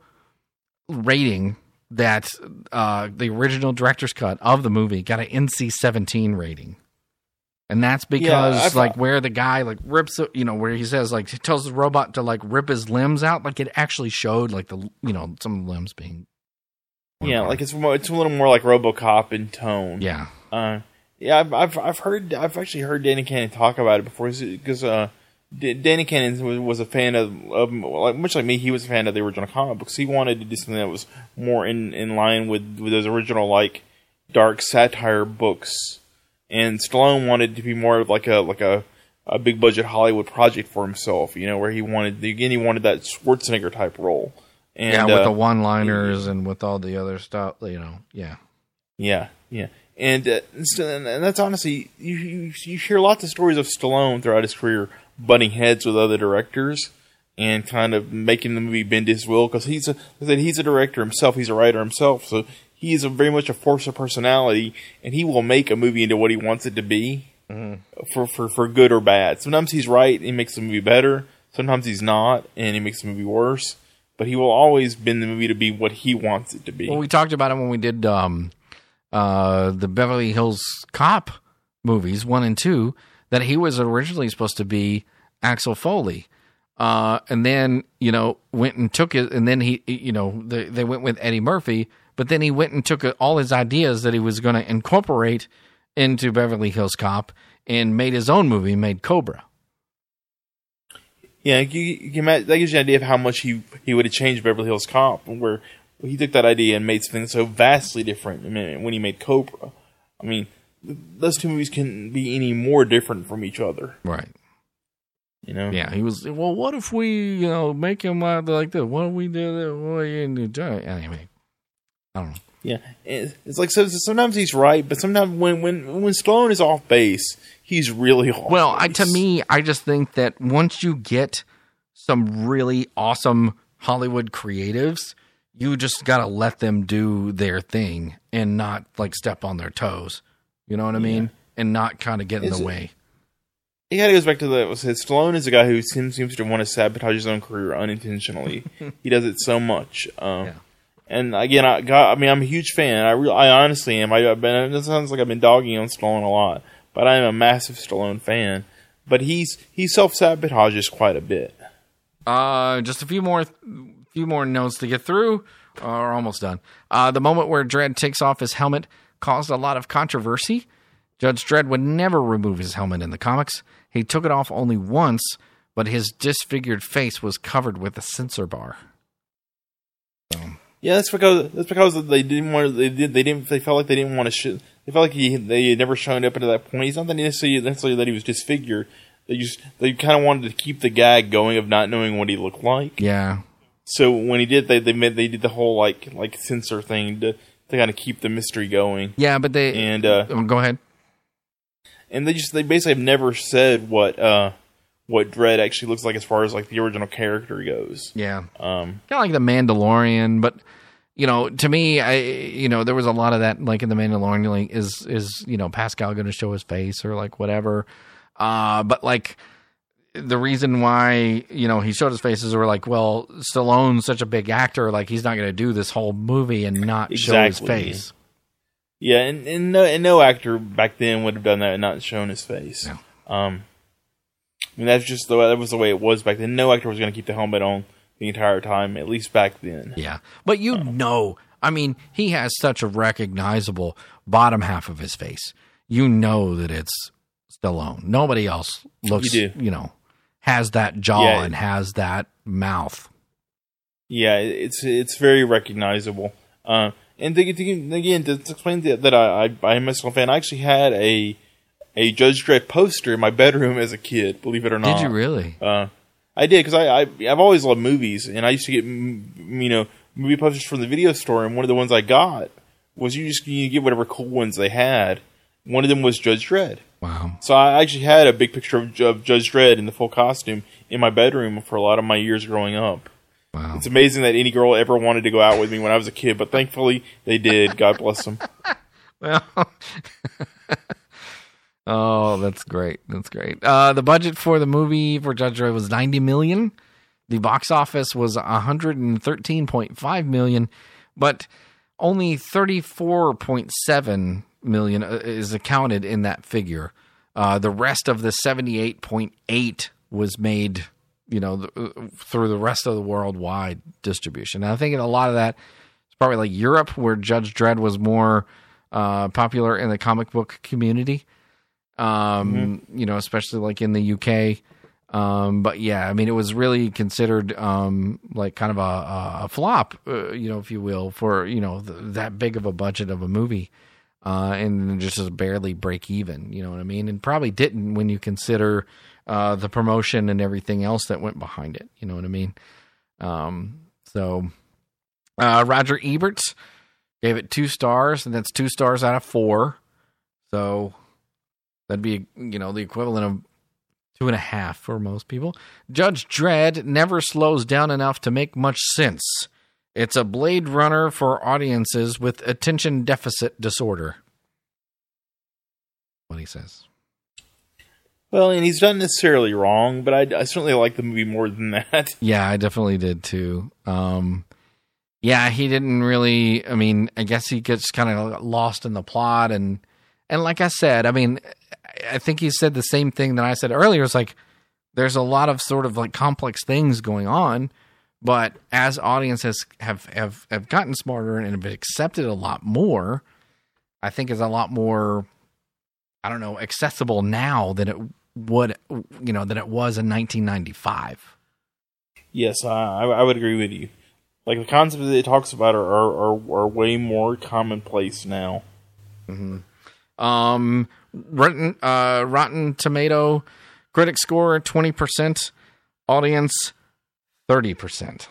rating that uh, the original director's cut of the movie got an N C seventeen rating. And that's because yeah, like where the guy like rips, you know, where he says like, he tells the robot to like rip his limbs out. Like it actually showed like the, you know, some of the limbs being. Yeah. Apart. Like it's more, it's a little more like RoboCop in tone. Yeah. Uh, yeah. I've, I've, I've heard, I've actually heard Danny Cannon talk about it before because, uh, Danny Cannon was a fan of, of like, much like me, he was a fan of the original comic books. He wanted to do something that was more in, in line with, with those original, like, dark satire books. And Stallone wanted to be more of like a like a, a big budget Hollywood project for himself, you know, where he wanted, again, he wanted that Schwarzenegger type role. And, yeah, with uh, the one-liners and with all the other stuff, you know, yeah. Yeah, yeah. And, uh, and that's honestly, you, you, you hear lots of stories of Stallone throughout his career butting heads with other directors and kind of making the movie bend his will because he's a he's a director himself, he's a writer himself, so he is a very much a force of personality, and he will make a movie into what he wants it to be mm-hmm. for, for for good or bad. Sometimes he's right, and he makes the movie better. Sometimes he's not, and he makes the movie worse. But he will always bend the movie to be what he wants it to be. Well, we talked about it when we did um, uh, the Beverly Hills Cop movies, one and two, that he was originally supposed to be Axel Foley. Uh, and then, you know, went and took it, and then he, you know, they, they went with Eddie Murphy, but then he went and took all his ideas that he was going to incorporate into Beverly Hills Cop and made his own movie, made Cobra. Yeah, you, you can, that gives you an idea of how much he he would have changed Beverly Hills Cop, where he took that idea and made something so vastly different. I mean, when he made Cobra, I mean, those two movies couldn't be any more different from each other. Right. You know? Yeah, he was, well, what if we, you know, make him uh, like this? What if we do that? What you do? Anyway, I don't know. Yeah, it's like so, sometimes he's right, but sometimes when when when Stallone is off base, he's really off Well, I, base. to me, I just think that once you get some really awesome Hollywood creatives, you just got to let them do their thing and not like step on their toes. You know what I mean? Yeah. And not kind of get in It's, the way. It kind of goes back to the said Stallone is a guy who seems, seems to want to sabotage his own career unintentionally. He does it so much. Um, Yeah. And again, I got, I mean, I'm a huge fan. I re- I honestly am. I, I've been. It sounds like I've been dogging on Stallone a lot, but I am a massive Stallone fan. But he's he self sabotages quite a bit. Uh, just a few more, few more notes to get through. Uh, we're almost done. Uh, the moment where Dredd takes off his helmet caused a lot of controversy. Judge Dredd would never remove his helmet in the comics. He took it off only once, but his disfigured face was covered with a censor bar. So. Yeah, that's because that's because they didn't want to, they did they didn't they felt like they didn't want to sh- they felt like he they had never shown up into that point. It's not that necessarily necessarily that he was disfigured. They just they kind of wanted to keep the gag going of not knowing what he looked like. Yeah. So when he did, they they made, they did the whole like like censor thing to to kind of keep the mystery going. Yeah, but they and uh, oh, go ahead. And they just they basically have never said what uh what Dredd actually looks like as far as like the original character goes. Yeah. Um. Kind of like the Mandalorian, but you know, to me, I you know, there was a lot of that, like in the Mandalorian, like, is is you know Pascal going to show his face or like whatever? Uh, but like the reason why you know he showed his face is we're like, well, Stallone's such a big actor, like he's not going to do this whole movie and not Exactly. show his face. Yeah, and, and no and no actor back then would have done that and not shown his face. No. Um. I mean, that's just the way, that was the way it was back then. No actor was going to keep the helmet on the entire time, at least back then. Yeah, but you know, I mean, he has such a recognizable bottom half of his face. You know that it's Stallone. Nobody else looks, You do. you know, has that jaw Yeah. and has that mouth. Yeah, it's it's very recognizable. Uh, and to, to, again, to explain that, that I, I, I am a Stallone fan, I actually had a a Judge Dredd poster in my bedroom as a kid, believe it or not. Did you really? Uh, I did, because I, I, I've always loved movies, and I used to get, mm, you know, movie posters from the video store, and one of the ones I got was you just you get whatever cool ones they had. One of them was Judge Dredd. Wow. So I actually had a big picture of, of Judge Dredd in the full costume in my bedroom for a lot of my years growing up. Wow. It's amazing that any girl ever wanted to go out with me when I was a kid, but thankfully they did. God bless them. Well, oh, that's great. That's great. Uh, the budget for the movie for Judge Dredd was ninety million dollars. The box office was one hundred thirteen point five million dollars, but only thirty-four point seven million dollars is accounted in that figure. Uh, the rest of the seventy-eight point eight was made, you know, through the rest of the worldwide distribution. And I think a lot of that is probably like Europe, where Judge Dredd was more uh, popular in the comic book community. Um, mm-hmm. You know, especially like in the U K. Um, but yeah, I mean, it was really considered um, like kind of a, a flop, uh, you know, if you will, for, you know, th- that big of a budget of a movie. Uh, and just as barely break even, you know what I mean? And probably didn't when you consider uh, the promotion and everything else that went behind it, you know what I mean? Um, so uh, Roger Ebert gave it two stars, and that's two stars out of four. So that'd be, you know, the equivalent of two and a half for most people. Judge Dredd never slows down enough to make much sense. It's a Blade Runner for audiences with attention deficit disorder. What he says. Well, and he's not necessarily wrong, but I, I certainly like the movie more than that. Yeah, I definitely did too. Um, yeah, he didn't really, I mean, I guess he gets kind of lost in the plot. And, and like I said, I mean, I think he said the same thing that I said earlier. It's like, there's a lot of sort of like complex things going on. But as audiences have, have, have gotten smarter and have accepted a lot more, I think it's a lot more, I don't know, accessible now than it would, you know, than it was in nineteen ninety-five. Yes, I, I would agree with you. Like, the concepts that it talks about are are, are, are way more commonplace now. Mm-hmm. Um, Rotten, uh, Rotten Tomato critic score twenty percent, audience thirty percent.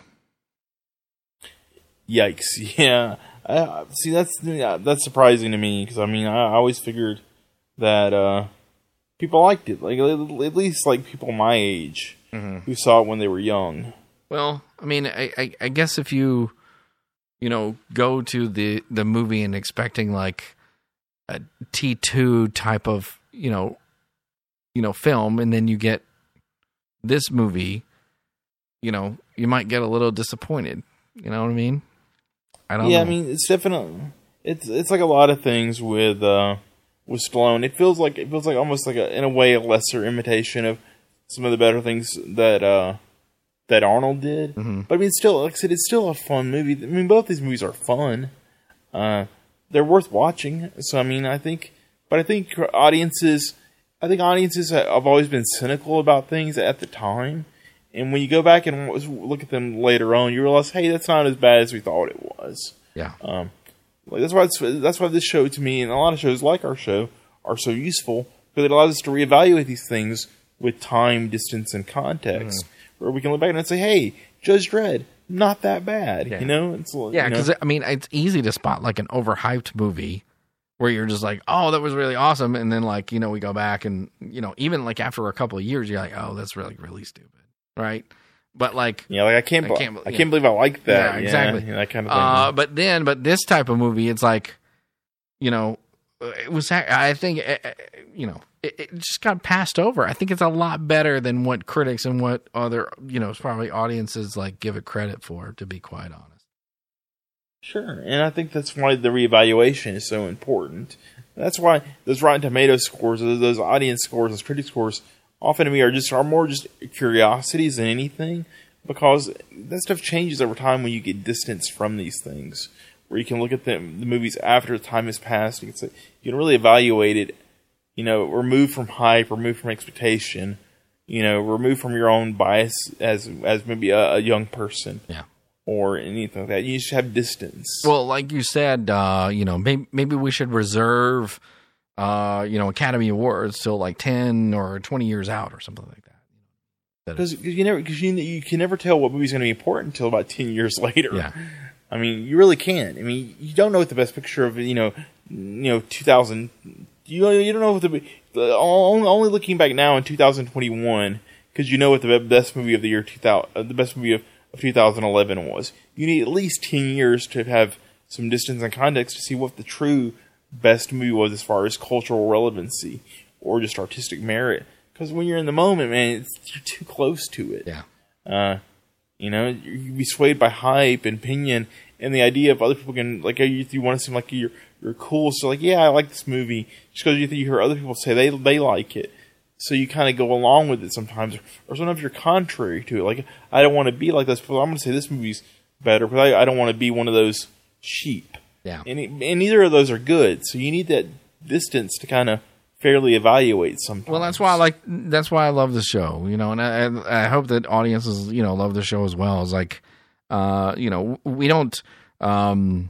Yikes! Yeah, uh, see, that's yeah, that's surprising to me because I mean, I, I always figured that uh, people liked it, like at least like people my age mm-hmm. who saw it when they were young. Well, I mean, I, I, I guess if you, you know, go to the, the movie and expecting like a T two type of, you know, you know, film, and then you get this movie, you know, you might get a little disappointed. You know what I mean? I don't. Yeah, know. I mean, it's definitely it's it's like a lot of things with uh, with Stallone. It feels like it feels like almost like a in a way a lesser imitation of some of the better things that. Uh, that Arnold did. Mm-hmm. But I mean, still, like I said, it's still a fun movie. I mean, both these movies are fun. Uh, they're worth watching. So, I mean, I think, but I think audiences, I think audiences have always been cynical about things at the time. And when you go back and look at them later on, you realize, hey, that's not as bad as we thought it was. Yeah. Um, like that's why it's, that's why this show to me, and a lot of shows like our show, are so useful, because it allows us to reevaluate these things with time, distance, and context. Mm. Where we can look back and say, hey, Judge Dredd, not that bad. Yeah. You know? It's, yeah, because, I mean, it's easy to spot, like, an overhyped movie where you're just like, oh, that was really awesome. And then, like, you know, we go back and, you know, even, like, after a couple of years, you're like, oh, that's really, really stupid. Right? But, like... Yeah, like, I can't, I can't, I can't believe I like that. Yeah, exactly. Yeah, that kind of thing. Uh, but then, but this type of movie, it's like, you know, it was, I think, you know... It just got passed over. I think it's a lot better than what critics and what other, you know, probably audiences like give it credit for, to be quite honest. Sure. And I think that's why the reevaluation is so important. That's why those Rotten Tomato scores, those audience scores, those critic scores, often to me are just are more just curiosities than anything, because that stuff changes over time when you get distance from these things, where you can look at them, the movies after time has passed. You can say, you can really evaluate it. You know, remove from hype, remove from expectation, you know, remove from your own bias as as maybe a, a young person. Yeah. Or anything like that. You should have distance. Well, like you said, uh, you know, maybe, maybe we should reserve, uh, you know, Academy Awards till like ten or twenty years out or something like that. Because you never, because you, you can never tell what movie's going to be important until about ten years later. Yeah. I mean, you really can't. I mean, you don't know what the best picture of, you know, you know, two thousand... You you don't know what the, the only, only looking back now in two thousand twenty-one, because you know what the best movie of the year two thousand, uh, the best movie of, of two thousand eleven was. You need at least ten years to have some distance and context to see what the true best movie was as far as cultural relevancy or just artistic merit. Because when you're in the moment, man, it's, you're too close to it. Yeah. Uh, you know, you can be swayed by hype and opinion and the idea of other people can, like, you, you want to seem like you're you're cool. So, like, yeah, I like this movie just because you think you hear other people say they they like it. So you kind of go along with it sometimes, or sometimes you're contrary to it. Like, I don't want to be like this, but I'm going to say this movie's better, but I, I don't want to be one of those sheep. Yeah. And, and neither of those are good. So you need that distance to kind of fairly evaluate sometimes. Well, that's why I like. That's why I love the show. You know, and I, I hope that audiences, you know, love the show as well. It's like, uh, you know, we don't. Um,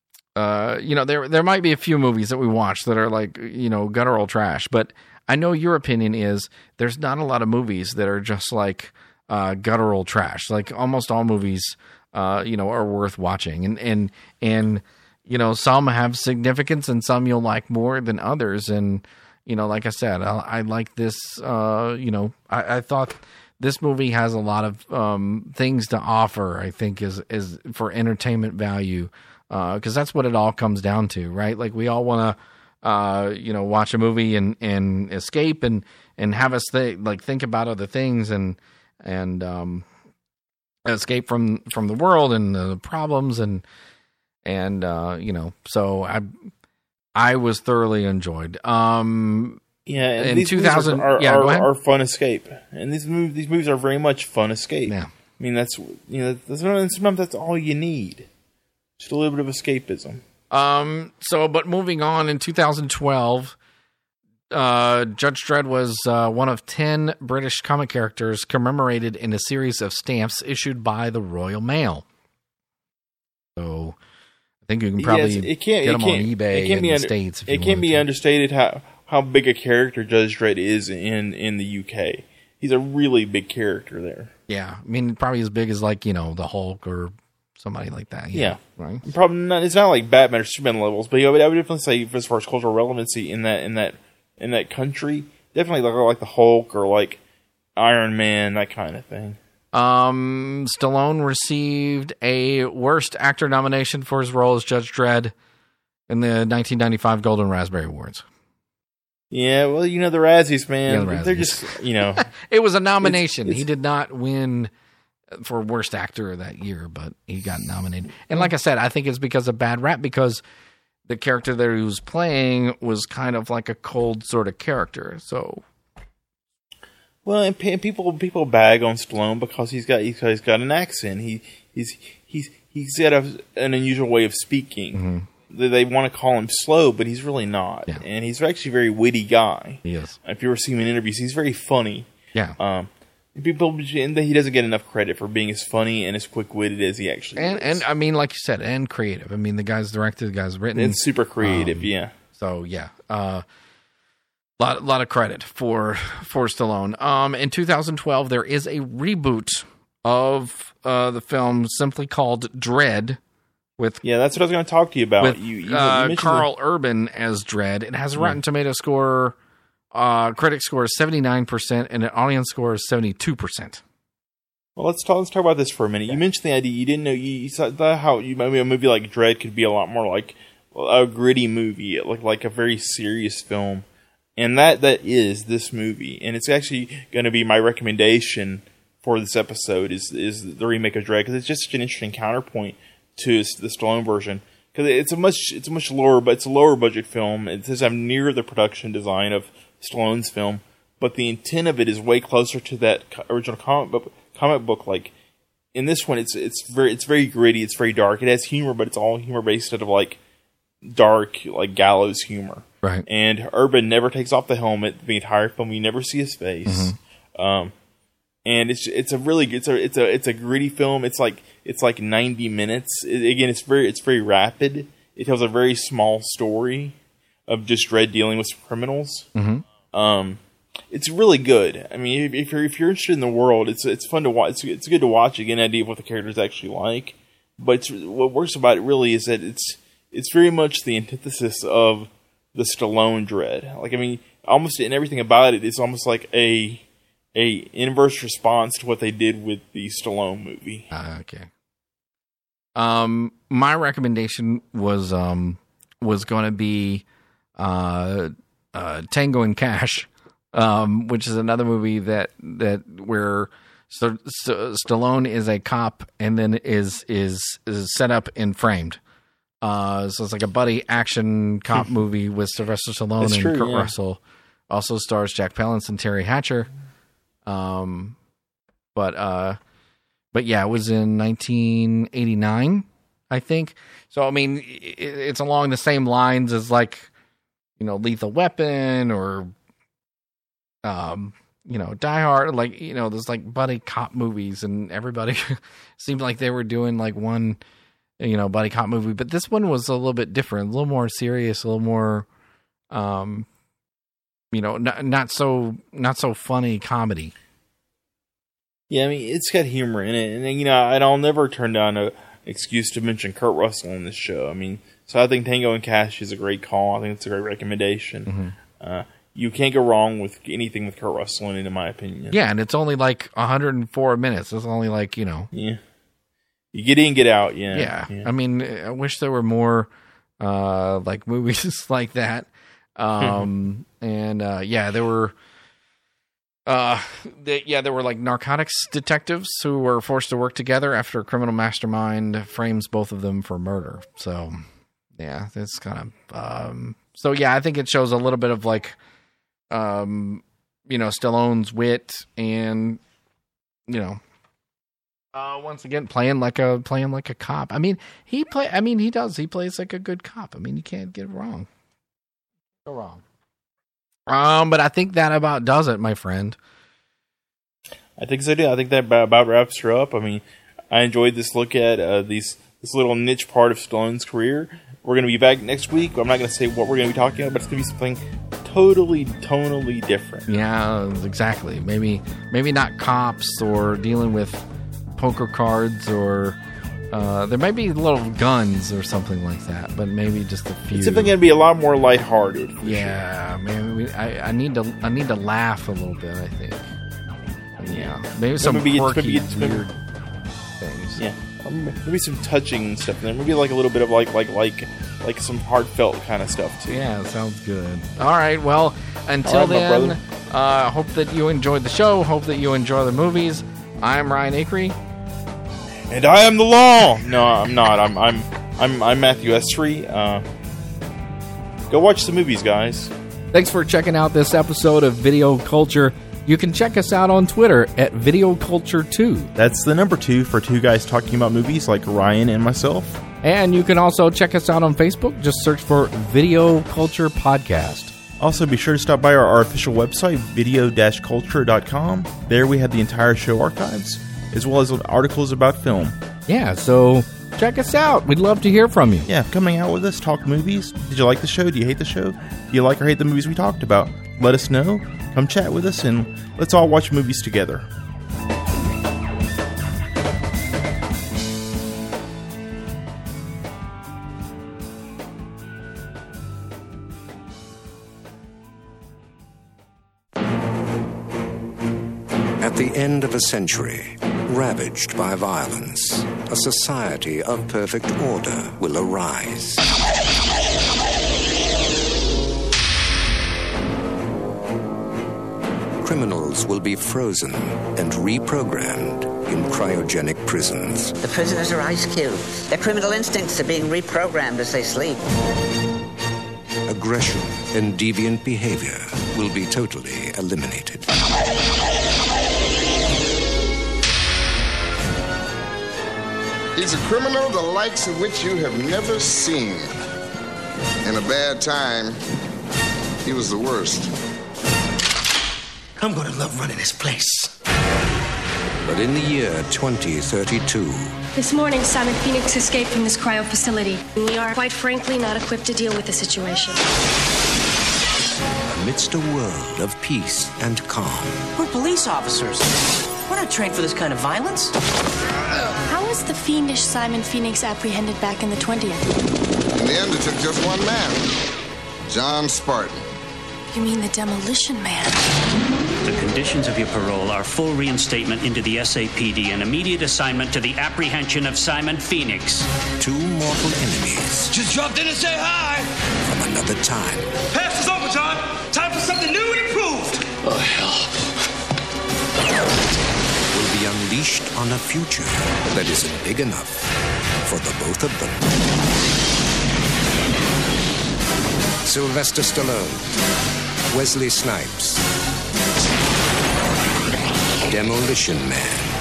uh, you know, there there might be a few movies that we watch that are like, you know, guttural trash, but I know your opinion is there's not a lot of movies that are just like uh, guttural trash. Like almost all movies, uh, you know, are worth watching, and and and you know, some have significance and some you'll like more than others. And you know, like I said, I, I like this. Uh, you know, I, I thought this movie has a lot of um, things to offer. I think is is for entertainment value. Because uh, that's what it all comes down to, right? Like we all want to, uh, you know, watch a movie and, and escape and, and have us th- like think about other things and and um, escape from, from the world and the problems and and uh, you know. So I I was thoroughly enjoyed. Um, yeah, and in these two thousand, movies are, are, yeah, are, are fun escape, and these movies these movies are very much fun escape. Yeah, I mean that's you know that's, sometimes that's all you need. Just a little bit of escapism. Um. So, but moving on, in two thousand twelve, uh, Judge Dredd was uh, one of ten British comic characters commemorated in a series of stamps issued by the Royal Mail. So I think you can probably yes, it can't, get it them on can't, eBay it can't in be the under, States. If it you can't be to. understated how, how big a character Judge Dredd is in, in the U K. He's a really big character there. Yeah, I mean, probably as big as like, you know, the Hulk or somebody like that. Yeah, yeah. Right. Probably not. It's not like Batman or Superman levels, but yeah, I would, I would definitely say as far as cultural relevancy in that in that in that country, definitely like like the Hulk or like Iron Man, that kind of thing. Um, Stallone received a Worst Actor nomination for his role as Judge Dredd in the nineteen ninety-five Golden Raspberry Awards. Yeah, well, you know the Razzies, man. Yeah, the Razzies. They're just, you know, it was a nomination. It's, it's, he did not win for Worst Actor that year, but he got nominated. And like I said, I think it's because of bad rap, because the character that he was playing was kind of like a cold sort of character. So, well, and, and people people bag on Stallone because he's got he's got, he's got an accent. He he's he's he's got a, an unusual way of speaking. Mm-hmm. They, they want to call him slow, but he's really not. Yeah. And he's actually a very witty guy. he is. If you ever see him in interviews, he's very funny. Yeah. Um, people, and he doesn't get enough credit for being as funny and as quick witted as he actually And, is. and I mean, like you said, and creative. I mean, the guy's directed, the guy's written. And super creative, um, yeah. So yeah, a uh, lot lot of credit for for Stallone. Um, in two thousand twelve, there is a reboot of uh, the film simply called Dredd, with Yeah, that's what I was going to talk to you about. with you, you, uh, you mentioned Carl Urban as Dredd. It has a Rotten Tomato score, uh, critic score is seventy-nine percent, and an audience score is seventy-two percent. Well, let's talk. Let's talk about this for a minute. You mentioned the idea. You didn't know. You, you thought how you maybe a movie like Dredd could be a lot more like a gritty movie, like like a very serious film, and that that is this movie. And it's actually going to be my recommendation for this episode is is the remake of Dredd, because it's just such an interesting counterpoint to the Stallone version. Because it's a much it's a much lower, but it's a lower budget film. It doesn't have near the production design of Stallone's film, but the intent of it is way closer to that original comic book. Comic book, like in this one, it's it's very it's very gritty, it's very dark. It has humor, but it's all humor based instead of like dark, like gallows humor. Right. And Urban never takes off the helmet the entire film. You never see his face. Mm-hmm. Um, and it's it's a really it's a it's a it's a gritty film. It's like it's like ninety minutes. It, again, it's very it's very rapid. It tells a very small story of just Dredd dealing with criminals. Mm-hmm. Um. It's really good. I mean, if, if you're if you're interested in the world, it's it's fun to watch. It's, it's good to watch to get an idea of what the character's actually like. But it's, what works about it really is that it's it's very much the antithesis of the Stallone Dredd. Like, I mean, almost in everything about it, it's almost like a a inverse response to what they did with the Stallone movie. Uh, okay. Um, my recommendation was um was going to be uh, uh Tango and Cash. Um, which is another movie that that where St- St- Stallone is a cop and then is is is set up and framed. Uh, so it's like a buddy action cop movie with Sylvester Stallone That's and true, Kurt yeah. Russell. Also stars Jack Palance and Terry Hatcher. Um, but uh, but yeah, it was in nineteen eighty-nine, I think. So I mean, it, it's along the same lines as like, you know, Lethal Weapon or. Um, you know, Die Hard, like, you know, there's like buddy cop movies, and everybody seemed like they were doing like one, you know, buddy cop movie. But this one was a little bit different, a little more serious, a little more, um, you know, not not so not so funny comedy. Yeah, I mean, it's got humor in it, and you know, and I'll never turn down a excuse to mention Kurt Russell in this show. I mean, so I think Tango and Cash is a great call. I think it's a great recommendation. Mm-hmm. Uh, You can't go wrong with anything with Kurt Russell in it, in my opinion. Yeah, and it's only like one hundred four minutes. It's only like, you know. Yeah. You get in, get out, yeah. Yeah. yeah. I mean, I wish there were more uh, like movies like that. Um, and uh, yeah, there were. Uh, they, yeah, there were like narcotics detectives who were forced to work together after a criminal mastermind frames both of them for murder. So, yeah, that's kind of. Um, so yeah, I think it shows a little bit of like. Um, you know, Stallone's wit and, you know, uh, once again, playing like a, playing like a cop. I mean, he play, I mean, he does, he plays like a good cop. I mean, you can't get it wrong. Go wrong. Um, but I think that about does it, my friend. I think so too. I think that about wraps her up. I mean, I enjoyed this look at uh, these this little niche part of Stallone's career. We're going to be back next week. I'm not going to say what we're going to be talking about, but it's going to be something totally, tonally different. Yeah, exactly. Maybe maybe not cops or dealing with poker cards, or uh, there might be little guns or something like that, but maybe just a few. It's something going to be a lot more lighthearted. Yeah, sure. man. We, I, I need to I need to laugh a little bit, I think. Yeah, maybe some maybe quirky, it's, maybe weird things. Yeah, maybe some touching stuff in there. Maybe like a little bit of like like like like some heartfelt kind of stuff too. Yeah, sounds good. All right, well, until right, then, uh, hope that you enjoyed the show. Hope that you enjoy the movies. I'm Ryan Acree, and I am the law. No, I'm not. I'm I'm I'm I'm Matthew Estrie. Uh, go watch the movies, guys. Thanks for checking out this episode of Video Culture. You can check us out on Twitter at Video Culture two. That's the number two for two guys talking about movies like Ryan and myself. And you can also check us out on Facebook. Just search for Video Culture Podcast. Also, be sure to stop by our, our official website, video dash culture dot com. There we have the entire show archives, as well as articles about film. Yeah, so check us out. We'd love to hear from you. Yeah, coming out with us, talk movies. Did you like the show? Do you hate the show? Do you like or hate the movies we talked about? Let us know. Come chat with us, and let's all watch movies together. At the end of a century, ravaged by violence, a society of perfect order will arise. Criminals will be frozen and reprogrammed in cryogenic prisons. The prisoners are ice cubes. Their criminal instincts are being reprogrammed as they sleep. Aggression and deviant behavior will be totally eliminated. He's a criminal the likes of which you have never seen. In a bad time, he was the worst. I'm gonna love running this place. But in the year twenty thirty-two... This morning, Simon Phoenix escaped from this cryo facility. We are, quite frankly, not equipped to deal with the situation. Amidst a world of peace and calm... We're police officers. We're not trained for this kind of violence. How was the fiendish Simon Phoenix apprehended back in the twentieth? In the end, it took just one man. John Spartan. You mean the Demolition Man? The conditions of your parole are full reinstatement into the S A P D and immediate assignment to the apprehension of Simon Phoenix. Two mortal enemies. Just dropped in to say hi. From another time. Pass is over, John. Time for something new and improved. Oh, hell. Will be unleashed on a future that isn't big enough for the both of them. Sylvester Stallone, Wesley Snipes, Demolition Man.